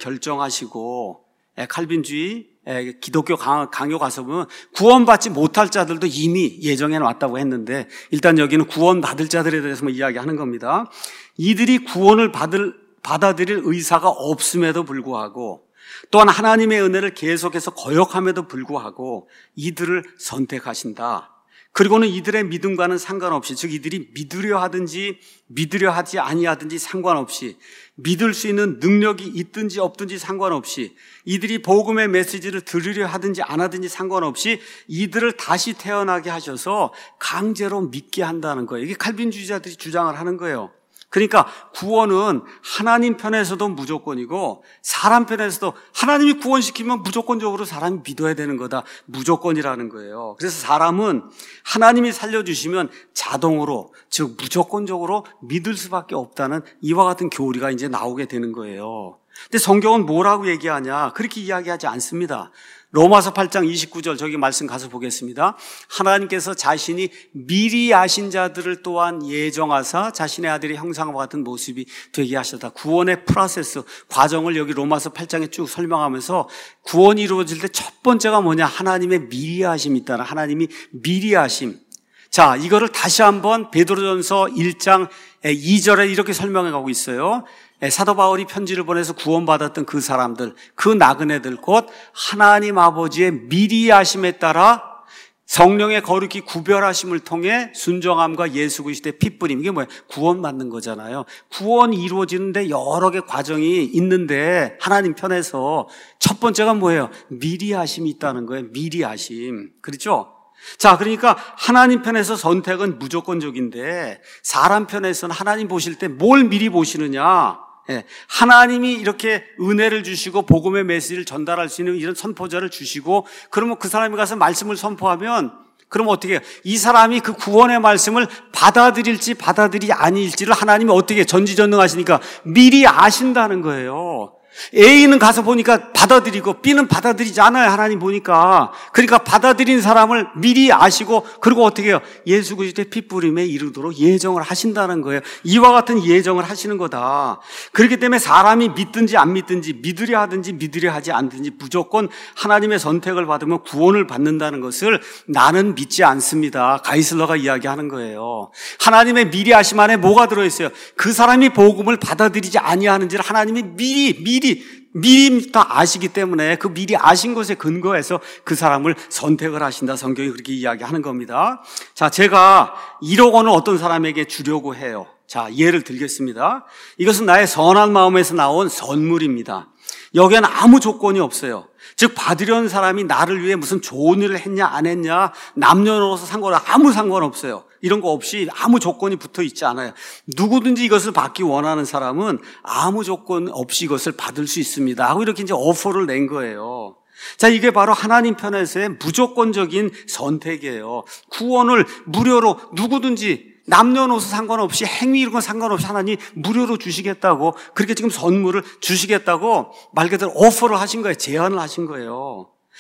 Speaker 1: 결정하시고, 예, 칼빈주의, 예, 기독교 강요 가서 보면 구원받지 못할 자들도 이미 예정해 놨다고 했는데, 일단 여기는 구원받을 자들에 대해서만 이야기하는 겁니다. 이들이 구원을 받을, 받아들일 의사가 없음에도 불구하고, 또한 하나님의 은혜를 계속해서 거역함에도 불구하고 이들을 선택하신다. 그리고는 이들의 믿음과는 상관없이, 즉 이들이 믿으려 하든지 믿으려 하지 아니하든지 상관없이, 믿을 수 있는 능력이 있든지 없든지 상관없이, 이들이 복음의 메시지를 들으려 하든지 안 하든지 상관없이 이들을 다시 태어나게 하셔서 강제로 믿게 한다는 거예요. 이게 칼빈주의자들이 주장을 하는 거예요. 그러니까 구원은 하나님 편에서도 무조건이고 사람 편에서도, 하나님이 구원시키면 무조건적으로 사람이 믿어야 되는 거다. 무조건이라는 거예요. 그래서 사람은 하나님이 살려주시면 자동으로, 즉 무조건적으로 믿을 수밖에 없다는 이와 같은 교리가 이제 나오게 되는 거예요. 근데 성경은 뭐라고 얘기하냐? 그렇게 이야기하지 않습니다. 로마서 팔 장 이십구 절 저기 말씀 가서 보겠습니다. 하나님께서 자신이 미리 아신 자들을 또한 예정하사 자신의 아들의 형상과 같은 모습이 되게 하셨다. 구원의 프로세스, 과정을 여기 로마서 팔 장에 쭉 설명하면서 구원이 이루어질 때 첫 번째가 뭐냐? 하나님의 미리 하심이 있다는, 하나님이 미리 하심. 자, 이거를 다시 한번 베드로전서 일 장 이 절에 이렇게 설명해 가고 있어요. 사도 바울이 편지를 보내서 구원받았던 그 사람들, 그 나그네들 곧 하나님 아버지의 미리 하심에 따라 성령의 거룩히 구별하심을 통해 순종함과 예수 그리스도의 핏뿌림, 이게 뭐예요? 구원받는 거잖아요. 구원이 이루어지는데 여러 개 과정이 있는데 하나님 편에서 첫 번째가 뭐예요? 미리 하심이 있다는 거예요. 미리 하심. 그렇죠? 자, 그러니까 하나님 편에서 선택은 무조건적인데 사람 편에서는 하나님 보실 때 뭘 미리 보시느냐? 예, 하나님이 이렇게 은혜를 주시고 복음의 메시지를 전달할 수 있는 이런 선포자를 주시고, 그러면 그 사람이 가서 말씀을 선포하면, 그러면 어떻게 해요? 이 사람이 그 구원의 말씀을 받아들일지 받아들이지 아니일지를 하나님이 어떻게 전지전능하시니까 미리 아신다는 거예요. A는 가서 보니까 받아들이고 B는 받아들이지 않아요. 하나님 보니까. 그러니까 받아들인 사람을 미리 아시고, 그리고 어떻게 해요? 예수 그리스도의 핏부림에 이르도록 예정을 하신다는 거예요. 이와 같은 예정을 하시는 거다. 그렇기 때문에 사람이 믿든지 안 믿든지, 믿으려 하든지 믿으려 하지 않든지 무조건 하나님의 선택을 받으면 구원을 받는다는 것을 나는 믿지 않습니다. 가이슬러가 이야기하는 거예요. 하나님의 미리 아심 안에 뭐가 들어있어요? 그 사람이 복음을 받아들이지 아니하는지를 하나님이 미리 미리 미리 다 아시기 때문에 그 미리 아신 것에 근거해서 그 사람을 선택을 하신다. 성경이 그렇게 이야기하는 겁니다. 자, 제가 일억 원을 어떤 사람에게 주려고 해요. 자, 예를 들겠습니다. 이것은 나의 선한 마음에서 나온 선물입니다. 여기에는 아무 조건이 없어요. 즉 받으려는 사람이 나를 위해 무슨 좋은 일을 했냐 안 했냐, 남녀노소 상관, 아무 상관없어요. 이런 거 없이 아무 조건이 붙어 있지 않아요. 누구든지 이것을 받기 원하는 사람은 아무 조건 없이 이것을 받을 수 있습니다 하고 이렇게 이제 오퍼를 낸 거예요. 자, 이게 바로 하나님 편에서의 무조건적인 선택이에요. 구원을 무료로 누구든지 남녀노소 상관없이, 행위 이런 건 상관없이 하나님 무료로 주시겠다고, 그렇게 지금 선물을 주시겠다고 말 그대로 오퍼를 하신 거예요. 제안을 하신 거예요.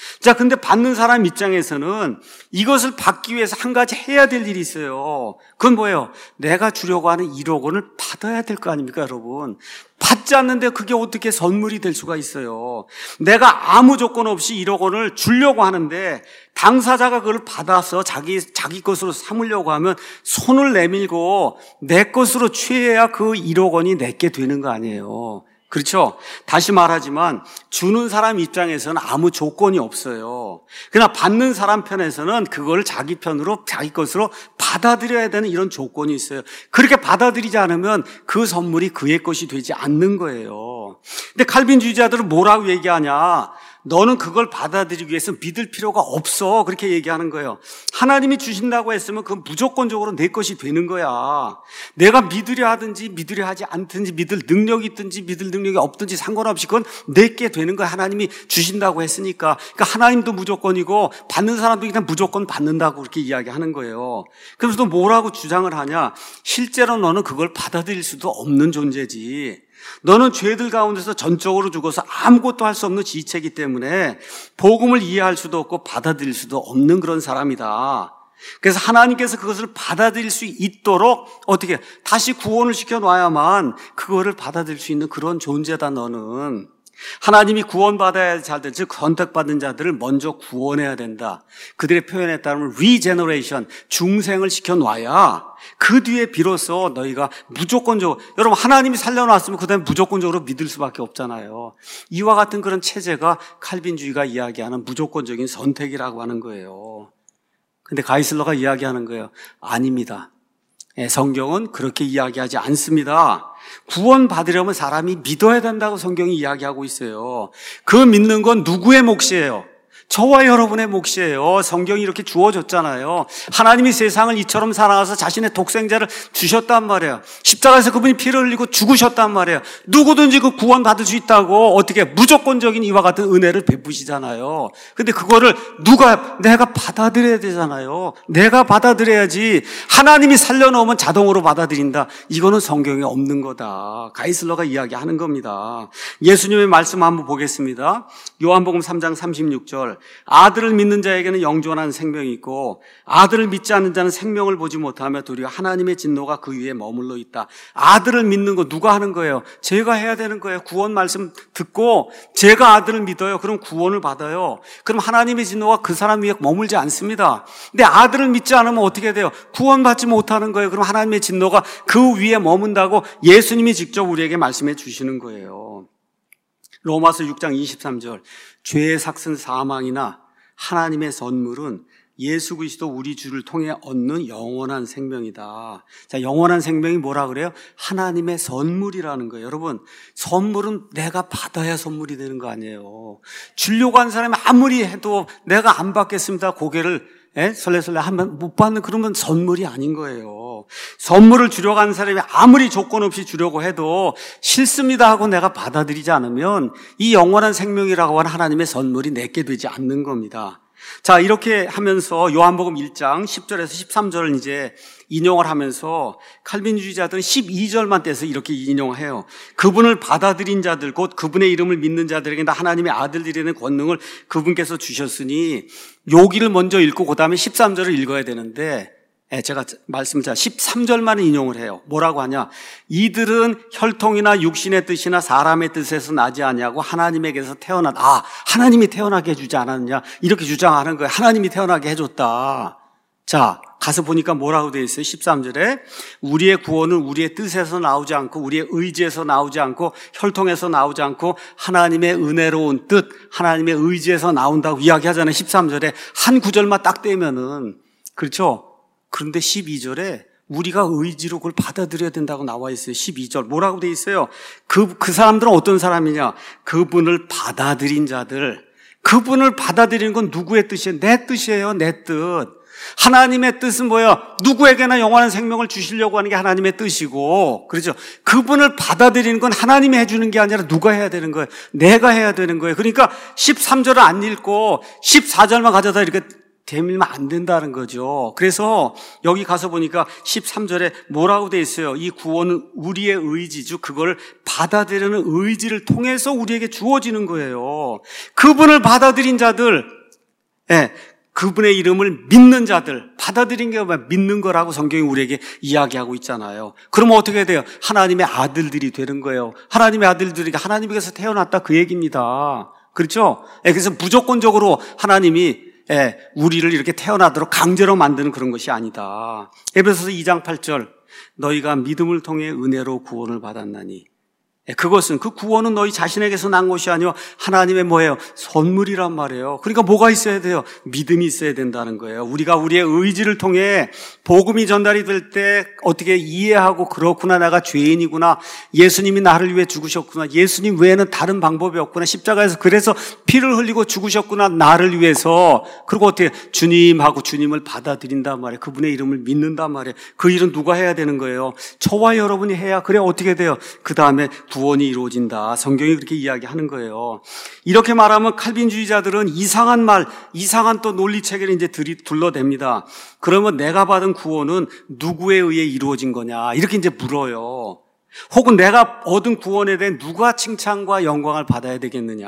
Speaker 1: 자, 근데 받는 사람 입장에서는 이것을 받기 위해서 한 가지 해야 될 일이 있어요. 그건 뭐예요? 내가 주려고 하는 일억 원을 받아야 될 거 아닙니까, 여러분? 받지 않는데 그게 어떻게 선물이 될 수가 있어요? 내가 아무 조건 없이 일억 원을 주려고 하는데 당사자가 그걸 받아서 자기, 자기 것으로 삼으려고 하면 손을 내밀고 내 것으로 취해야 그 일억 원이 내게 되는 거 아니에요. 그렇죠? 다시 말하지만 주는 사람 입장에서는 아무 조건이 없어요. 그러나 받는 사람 편에서는 그걸 자기 편으로 자기 것으로 받아들여야 되는 이런 조건이 있어요. 그렇게 받아들이지 않으면 그 선물이 그의 것이 되지 않는 거예요. 근데 칼빈주의자들은 뭐라고 얘기하냐? 너는 그걸 받아들이기 위해서 믿을 필요가 없어. 그렇게 얘기하는 거예요. 하나님이 주신다고 했으면 그건 무조건적으로 내 것이 되는 거야. 내가 믿으려 하든지 믿으려 하지 않든지 믿을 능력이 있든지 믿을 능력이 없든지 상관없이 그건 내게 되는 거야. 하나님이 주신다고 했으니까. 그러니까 하나님도 무조건이고 받는 사람도 그냥 무조건 받는다고 그렇게 이야기하는 거예요. 그래서 또 뭐라고 주장을 하냐? 실제로 너는 그걸 받아들일 수도 없는 존재지. 너는 죄들 가운데서 전적으로 죽어서 아무것도 할 수 없는 지체이기 때문에 복음을 이해할 수도 없고 받아들일 수도 없는 그런 사람이다. 그래서 하나님께서 그것을 받아들일 수 있도록 어떻게 다시 구원을 시켜놔야만 그거를 받아들일 수 있는 그런 존재다. 너는 하나님이 구원받아야 할 자들, 즉 선택받은 자들을 먼저 구원해야 된다. 그들의 표현에 따르면 리제너레이션, 중생을 시켜놔야 그 뒤에 비로소 너희가 무조건적으로, 여러분 하나님이 살려놨으면 그 다음에 무조건적으로 믿을 수밖에 없잖아요. 이와 같은 그런 체제가 칼빈주의가 이야기하는 무조건적인 선택이라고 하는 거예요. 근데 가이슬러가 이야기하는 거예요. 아닙니다. 성경은 그렇게 이야기하지 않습니다. 구원 받으려면 사람이 믿어야 된다고 성경이 이야기하고 있어요. 그 믿는 건 누구의 몫이에요? 저와 여러분의 몫이에요. 성경이 이렇게 주어졌잖아요. 하나님이 세상을 이처럼 사랑하셔서 자신의 독생자를 주셨단 말이에요. 십자가에서 그분이 피를 흘리고 죽으셨단 말이에요. 누구든지 그 구원 받을 수 있다고 어떻게 무조건적인 이와 같은 은혜를 베푸시잖아요. 근데 그거를 누가 내가 받아들여야 되잖아요. 내가 받아들여야지. 하나님이 살려놓으면 자동으로 받아들인다. 이거는 성경에 없는 거다. 가이슬러가 이야기하는 겁니다. 예수님의 말씀 한번 보겠습니다. 요한복음 삼 장 삼십육 절. 아들을 믿는 자에게는 영존한 생명이 있고 아들을 믿지 않는 자는 생명을 보지 못하며 도리어 하나님의 진노가 그 위에 머물러 있다. 아들을 믿는 거 누가 하는 거예요? 제가 해야 되는 거예요. 구원 말씀 듣고 제가 아들을 믿어요. 그럼 구원을 받아요. 그럼 하나님의 진노가 그 사람 위에 머물지 않습니다. 근데 아들을 믿지 않으면 어떻게 돼요? 구원받지 못하는 거예요. 그럼 하나님의 진노가 그 위에 머문다고 예수님이 직접 우리에게 말씀해 주시는 거예요. 로마서 육 장 이십삼 절. 죄의 삭은 사망이나 하나님의 선물은 예수 그리스도 우리 주를 통해 얻는 영원한 생명이다. 자, 영원한 생명이 뭐라 그래요? 하나님의 선물이라는 거예요. 여러분, 선물은 내가 받아야 선물이 되는 거 아니에요. 주려고 한 사람이 아무리 해도 내가 안 받겠습니다. 고개를 에? 설레설레 하면 못 받는, 그러면 선물이 아닌 거예요. 선물을 주려고 하는 사람이 아무리 조건 없이 주려고 해도 싫습니다 하고 내가 받아들이지 않으면 이 영원한 생명이라고 하는 하나님의 선물이 내게 되지 않는 겁니다. 자, 이렇게 하면서 요한복음 일 장 십 절에서 십삼 절을 이제 인용을 하면서 칼빈주의자들은 십이 절만 떼서 이렇게 인용해요. 그분을 받아들인 자들, 곧 그분의 이름을 믿는 자들에게 다 하나님의 아들들이라는 권능을 그분께서 주셨으니 여기를 먼저 읽고 그 다음에 십삼 절을 읽어야 되는데 제가 말씀을 자 십삼 절만 인용을 해요. 뭐라고 하냐? 이들은 혈통이나 육신의 뜻이나 사람의 뜻에서 나지 아니하고 하나님에게서 태어났다. 아, 하나님이 태어나게 해주지 않았느냐? 이렇게 주장하는 거예요. 하나님이 태어나게 해줬다. 자, 가서 보니까 뭐라고 되어 있어요? 십삼 절에 우리의 구원은 우리의 뜻에서 나오지 않고 우리의 의지에서 나오지 않고 혈통에서 나오지 않고 하나님의 은혜로운 뜻, 하나님의 의지에서 나온다고 이야기하잖아요. 십삼 절에 한 구절만 딱 떼면은. 그렇죠? 그런데 십이 절에 우리가 의지로 그걸 받아들여야 된다고 나와 있어요. 십이 절. 뭐라고 돼 있어요? 그, 그 사람들은 어떤 사람이냐? 그분을 받아들인 자들. 그분을 받아들이는 건 누구의 뜻이에요? 내 뜻이에요. 내 뜻. 하나님의 뜻은 뭐예요? 누구에게나 영원한 생명을 주시려고 하는 게 하나님의 뜻이고, 그렇죠? 그분을 받아들이는 건 하나님이 해주는 게 아니라 누가 해야 되는 거예요? 내가 해야 되는 거예요. 그러니까 십삼 절을 안 읽고 십사 절만 가져다 이렇게 되밀면 안 된다는 거죠. 그래서 여기 가서 보니까 십삼 절에 뭐라고 돼 있어요? 이 구원은 우리의 의지죠. 그걸 받아들이는 의지를 통해서 우리에게 주어지는 거예요. 그분을 받아들인 자들, 예, 그분의 이름을 믿는 자들, 받아들인 게 믿는 거라고 성경이 우리에게 이야기하고 있잖아요. 그러면 어떻게 돼요? 하나님의 아들들이 되는 거예요. 하나님의 아들들이 하나님에게서 태어났다 그 얘기입니다. 그렇죠? 예, 그래서 무조건적으로 하나님이 예, 우리를 이렇게 태어나도록 강제로 만드는 그런 것이 아니다. 에베소서 이 장 팔 절, 너희가 믿음을 통해 은혜로 구원을 받았나니, 예, 그것은, 그 구원은 너희 자신에게서 난 것이 아니라 하나님의 뭐예요? 선물이란 말이에요. 그러니까 뭐가 있어야 돼요? 믿음이 있어야 된다는 거예요. 우리가 우리의 의지를 통해 복음이 전달이 될 때 어떻게 이해하고, 그렇구나, 내가 죄인이구나, 예수님이 나를 위해 죽으셨구나, 예수님 외에는 다른 방법이 없구나, 십자가에서 그래서 피를 흘리고 죽으셨구나, 나를 위해서. 그리고 어떻게 주님하고 주님을 받아들인단 말이에요. 그분의 이름을 믿는단 말이에요. 그 일은 누가 해야 되는 거예요? 저와 여러분이 해야. 그래 어떻게 돼요? 그 다음에 구원이 이루어진다. 성경이 그렇게 이야기하는 거예요. 이렇게 말하면 칼빈주의자들은 이상한 말, 이상한 또 논리체계를 이제 들이 둘러댑니다. 그러면 내가 받은 구원은 누구에 의해 이루어진 거냐? 이렇게 이제 물어요. 혹은 내가 얻은 구원에 대해 누가 칭찬과 영광을 받아야 되겠느냐?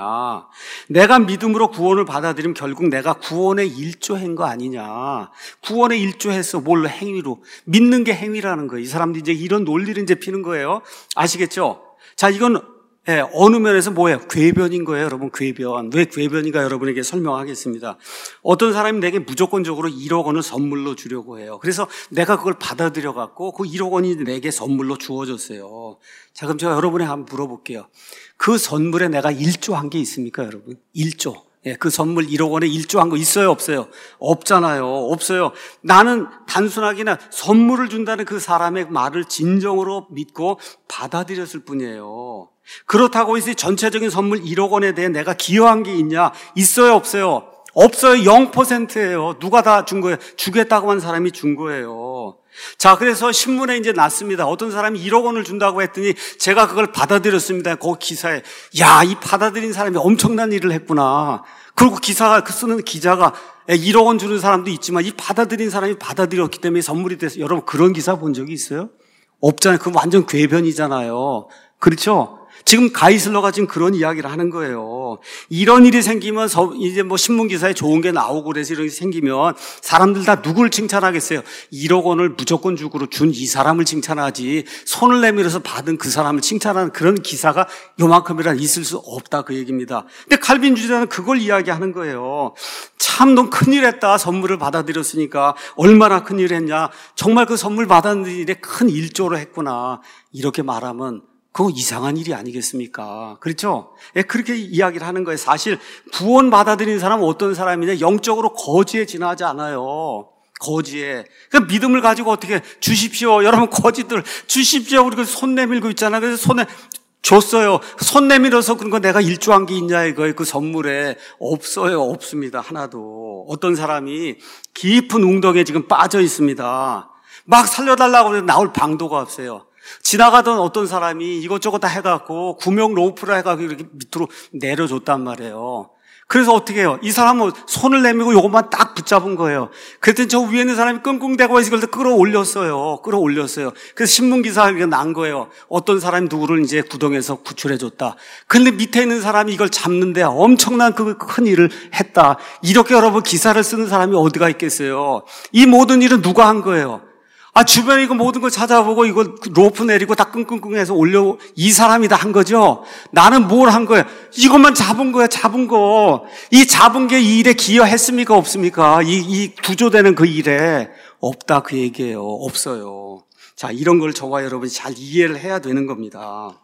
Speaker 1: 내가 믿음으로 구원을 받아들이면 결국 내가 구원에 일조한 거 아니냐? 구원에 일조했어. 뭘로? 행위로. 믿는 게 행위라는 거예요. 이 사람들이 이제 이런 논리를 이제 피는 거예요. 아시겠죠? 자, 이건 예, 어느 면에서 뭐예요? 궤변인 거예요, 여러분. 궤변. 왜 궤변인가 여러분에게 설명하겠습니다. 어떤 사람이 내게 무조건적으로 일억 원을 선물로 주려고 해요. 그래서 내가 그걸 받아들여 갖고 그 일억 원이 내게 선물로 주어졌어요. 자, 그럼 제가 여러분에게 한번 물어볼게요. 그 선물에 내가 일조한 게 있습니까, 여러분? 일조. 예, 그 선물 일억 원에 일조한 거 있어요, 없어요? 없잖아요. 없어요. 나는 단순하게 선물을 준다는 그 사람의 말을 진정으로 믿고 받아들였을 뿐이에요. 그렇다고 해서 전체적인 선물 일억 원에 대해 내가 기여한 게 있냐? 있어요, 없어요? 없어요. 영 퍼센트예요. 누가 다 준 거예요? 주겠다고 한 사람이 준 거예요. 자, 그래서 신문에 이제 났습니다. 어떤 사람이 일억 원을 준다고 했더니 제가 그걸 받아들였습니다. 그 기사에, 야, 이 받아들인 사람이 엄청난 일을 했구나. 그리고 기사가, 그 쓰는 기자가 일억 원 주는 사람도 있지만 이 받아들인 사람이 받아들였기 때문에 선물이 돼서, 여러분 그런 기사 본 적이 있어요? 없잖아요. 그건 완전 궤변이잖아요. 그렇죠? 지금 가이슬러가 지금 그런 이야기를 하는 거예요. 이런 일이 생기면 이제 뭐 신문 기사에 좋은 게 나오고 그래서 이런 게 생기면 사람들 다 누구를 칭찬하겠어요? 일억 원을 무조건 주고 준 이 사람을 칭찬하지, 손을 내밀어서 받은 그 사람을 칭찬하는 그런 기사가 요만큼이라 있을 수 없다, 그 얘기입니다. 근데 칼빈주의자는 그걸 이야기하는 거예요. 참, 넌 큰일 했다. 선물을 받아들였으니까. 얼마나 큰일 했냐. 정말 그 선물 받았는 일에 큰 일조를 했구나. 이렇게 말하면 그거 이상한 일이 아니겠습니까? 그렇죠? 예, 그렇게 이야기를 하는 거예요. 사실 구원 받아들인 사람은 어떤 사람이냐? 영적으로 거지에 지나지 않아요. 거지에. 그러니까 믿음을 가지고 어떻게 주십시오. 여러분 거지들 주십시오. 우리가 손 내밀고 있잖아요. 그래서 손에 줬어요. 손 내밀어서 그런 거 내가 일조한 게 있냐 이거예요. 그 선물에. 없어요. 없습니다. 하나도. 어떤 사람이 깊은 웅덩이에 지금 빠져 있습니다. 막 살려달라고 해도 나올 방도가 없어요. 지나가던 어떤 사람이 이것저것 다 해갖고 구명 로프를 해갖고 이렇게 밑으로 내려줬단 말이에요. 그래서 어떻게 해요? 이 사람은 손을 내밀고 이것만 딱 붙잡은 거예요. 그랬더니 저 위에 있는 사람이 끙끙대고 이걸 끌어올렸어요. 끌어올렸어요. 그래서 신문기사가 난 거예요. 어떤 사람이 누구를 이제 구덩이에서 구출해줬다. 근데 밑에 있는 사람이 이걸 잡는데 엄청난 그 큰 일을 했다. 이렇게 여러분 기사를 쓰는 사람이 어디가 있겠어요? 이 모든 일은 누가 한 거예요? 아, 주변에 이거 모든 걸 찾아보고 이거 로프 내리고 다 끙끙끙해서 올려, 이 사람이 다 한 거죠? 나는 뭘 한 거예요? 이것만 잡은 거야, 잡은 거. 이 잡은 게 이 일에 기여했습니까? 없습니까? 이, 이 구조되는 그 일에 없다, 그 얘기예요. 없어요. 자, 이런 걸 저와 여러분이 잘 이해를 해야 되는 겁니다.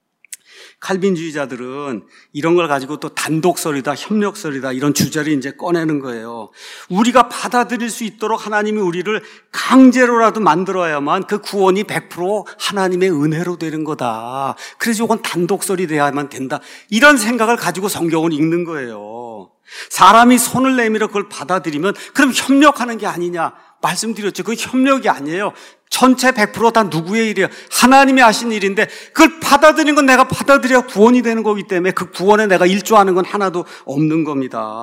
Speaker 1: 칼빈주의자들은 이런 걸 가지고 또 단독설이다, 협력설이다 이런 주제를 이제 꺼내는 거예요. 우리가 받아들일 수 있도록 하나님이 우리를 강제로라도 만들어야만 그 구원이 백 퍼센트 하나님의 은혜로 되는 거다. 그래서 이건 단독설이 돼야만 된다. 이런 생각을 가지고 성경을 읽는 거예요. 사람이 손을 내밀어 그걸 받아들이면 그럼 협력하는 게 아니냐. 말씀드렸죠. 그게 협력이 아니에요. 전체 백 퍼센트 다 누구의 일이에요? 하나님이 하신 일인데 그걸 받아들이는 건 내가 받아들여야 구원이 되는 거기 때문에 그 구원에 내가 일조하는 건 하나도 없는 겁니다.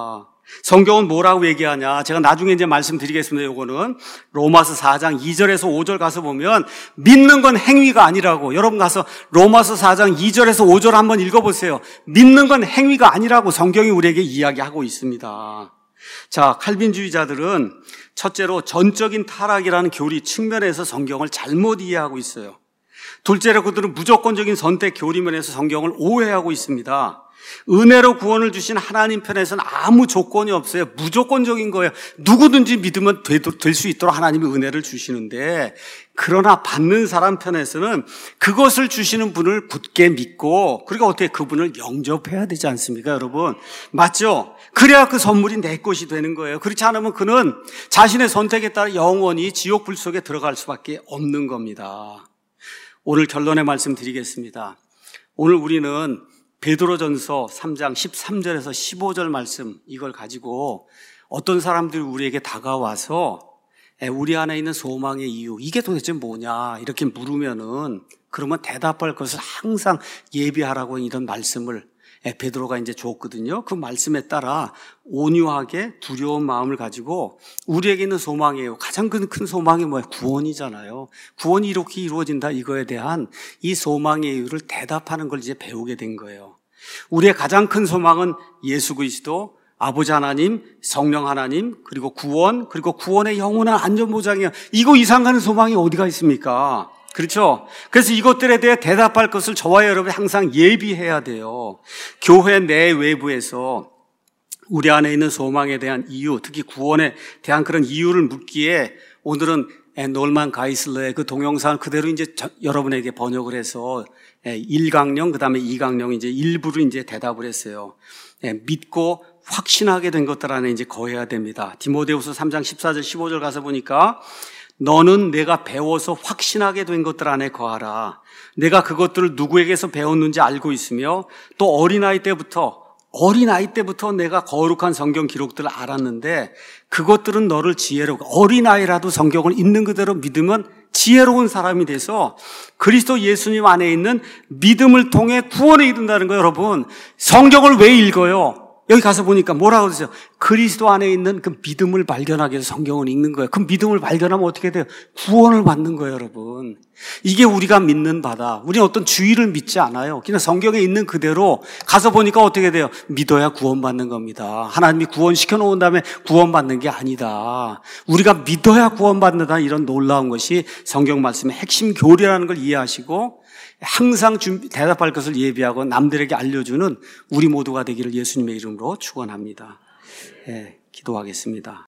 Speaker 1: 성경은 뭐라고 얘기하냐? 제가 나중에 이제 말씀드리겠습니다. 요거는 로마서 사 장 이 절에서 오 절 가서 보면 믿는 건 행위가 아니라고. 여러분 가서 로마서 사 장 이 절에서 오 절 한번 읽어보세요. 믿는 건 행위가 아니라고 성경이 우리에게 이야기하고 있습니다. 자, 칼빈주의자들은 첫째로 전적인 타락이라는 교리 측면에서 성경을 잘못 이해하고 있어요. 둘째로 그들은 무조건적인 선택 교리면에서 성경을 오해하고 있습니다. 은혜로 구원을 주신 하나님 편에서는 아무 조건이 없어요. 무조건적인 거예요. 누구든지 믿으면 될 수 있도록 하나님이 은혜를 주시는데, 그러나 받는 사람 편에서는 그것을 주시는 분을 굳게 믿고, 그리고 어떻게 그분을 영접해야 되지 않습니까, 여러분? 맞죠? 그래야 그 선물이 내 것이 되는 거예요. 그렇지 않으면 그는 자신의 선택에 따라 영원히 지옥 불 속에 들어갈 수밖에 없는 겁니다. 오늘 결론의 말씀 드리겠습니다. 오늘 우리는 베드로전서 삼 장 십삼 절에서 십오 절 말씀, 이걸 가지고 어떤 사람들이 우리에게 다가와서 우리 안에 있는 소망의 이유, 이게 도대체 뭐냐 이렇게 물으면은, 그러면 대답할 것을 항상 예비하라고 이런 말씀을 베드로가 이제 줬거든요. 그 말씀에 따라 온유하게 두려운 마음을 가지고 우리에게 있는 소망이에요. 가장 큰, 큰 소망이 뭐예요? 구원이잖아요. 구원이 이렇게 이루어진다, 이거에 대한 이 소망의 이유를 대답하는 걸 이제 배우게 된 거예요. 우리의 가장 큰 소망은 예수 그리스도, 아버지 하나님, 성령 하나님, 그리고 구원, 그리고 구원의 영원한 안전보장이에요. 이거 이상 가는 소망이 어디가 있습니까? 그렇죠? 그래서 이것들에 대해 대답할 것을 저와 여러분이 항상 예비해야 돼요. 교회 내 외부에서 우리 안에 있는 소망에 대한 이유, 특히 구원에 대한 그런 이유를 묻기에 오늘은 놀만 가이슬러의 그 동영상을 그대로 이제 저, 여러분에게 번역을 해서 일 강령, 그 다음에 이 강령 이제 일부를 이제 대답을 했어요. 믿고 확신하게 된 것들 안에 이제 거해야 됩니다. 디모데후서 삼 장 십사 절 십오 절 가서 보니까, 너는 내가 배워서 확신하게 된 것들 안에 거하라. 내가 그것들을 누구에게서 배웠는지 알고 있으며, 또 어린아이 때부터 어린아이 때부터 내가 거룩한 성경 기록들을 알았는데, 그것들은 너를 지혜로, 어린아이라도 성경을 있는 그대로 믿으면 지혜로운 사람이 돼서 그리스도 예수님 안에 있는 믿음을 통해 구원에 이른다는 거예요. 여러분, 성경을 왜 읽어요? 여기 가서 보니까 뭐라고 그러세요? 그리스도 안에 있는 그 믿음을 발견하기 위해서 성경을 읽는 거예요. 그 믿음을 발견하면 어떻게 돼요? 구원을 받는 거예요, 여러분. 이게 우리가 믿는 바다. 우리는 어떤 주의를 믿지 않아요. 그냥 성경에 있는 그대로 가서 보니까 어떻게 돼요? 믿어야 구원받는 겁니다. 하나님이 구원시켜 놓은 다음에 구원받는 게 아니다. 우리가 믿어야 구원받는다, 이런 놀라운 것이 성경 말씀의 핵심 교리라는 걸 이해하시고, 항상 준비, 대답할 것을 예비하고 남들에게 알려주는 우리 모두가 되기를 예수님의 이름으로 축원합니다. 예, 기도하겠습니다.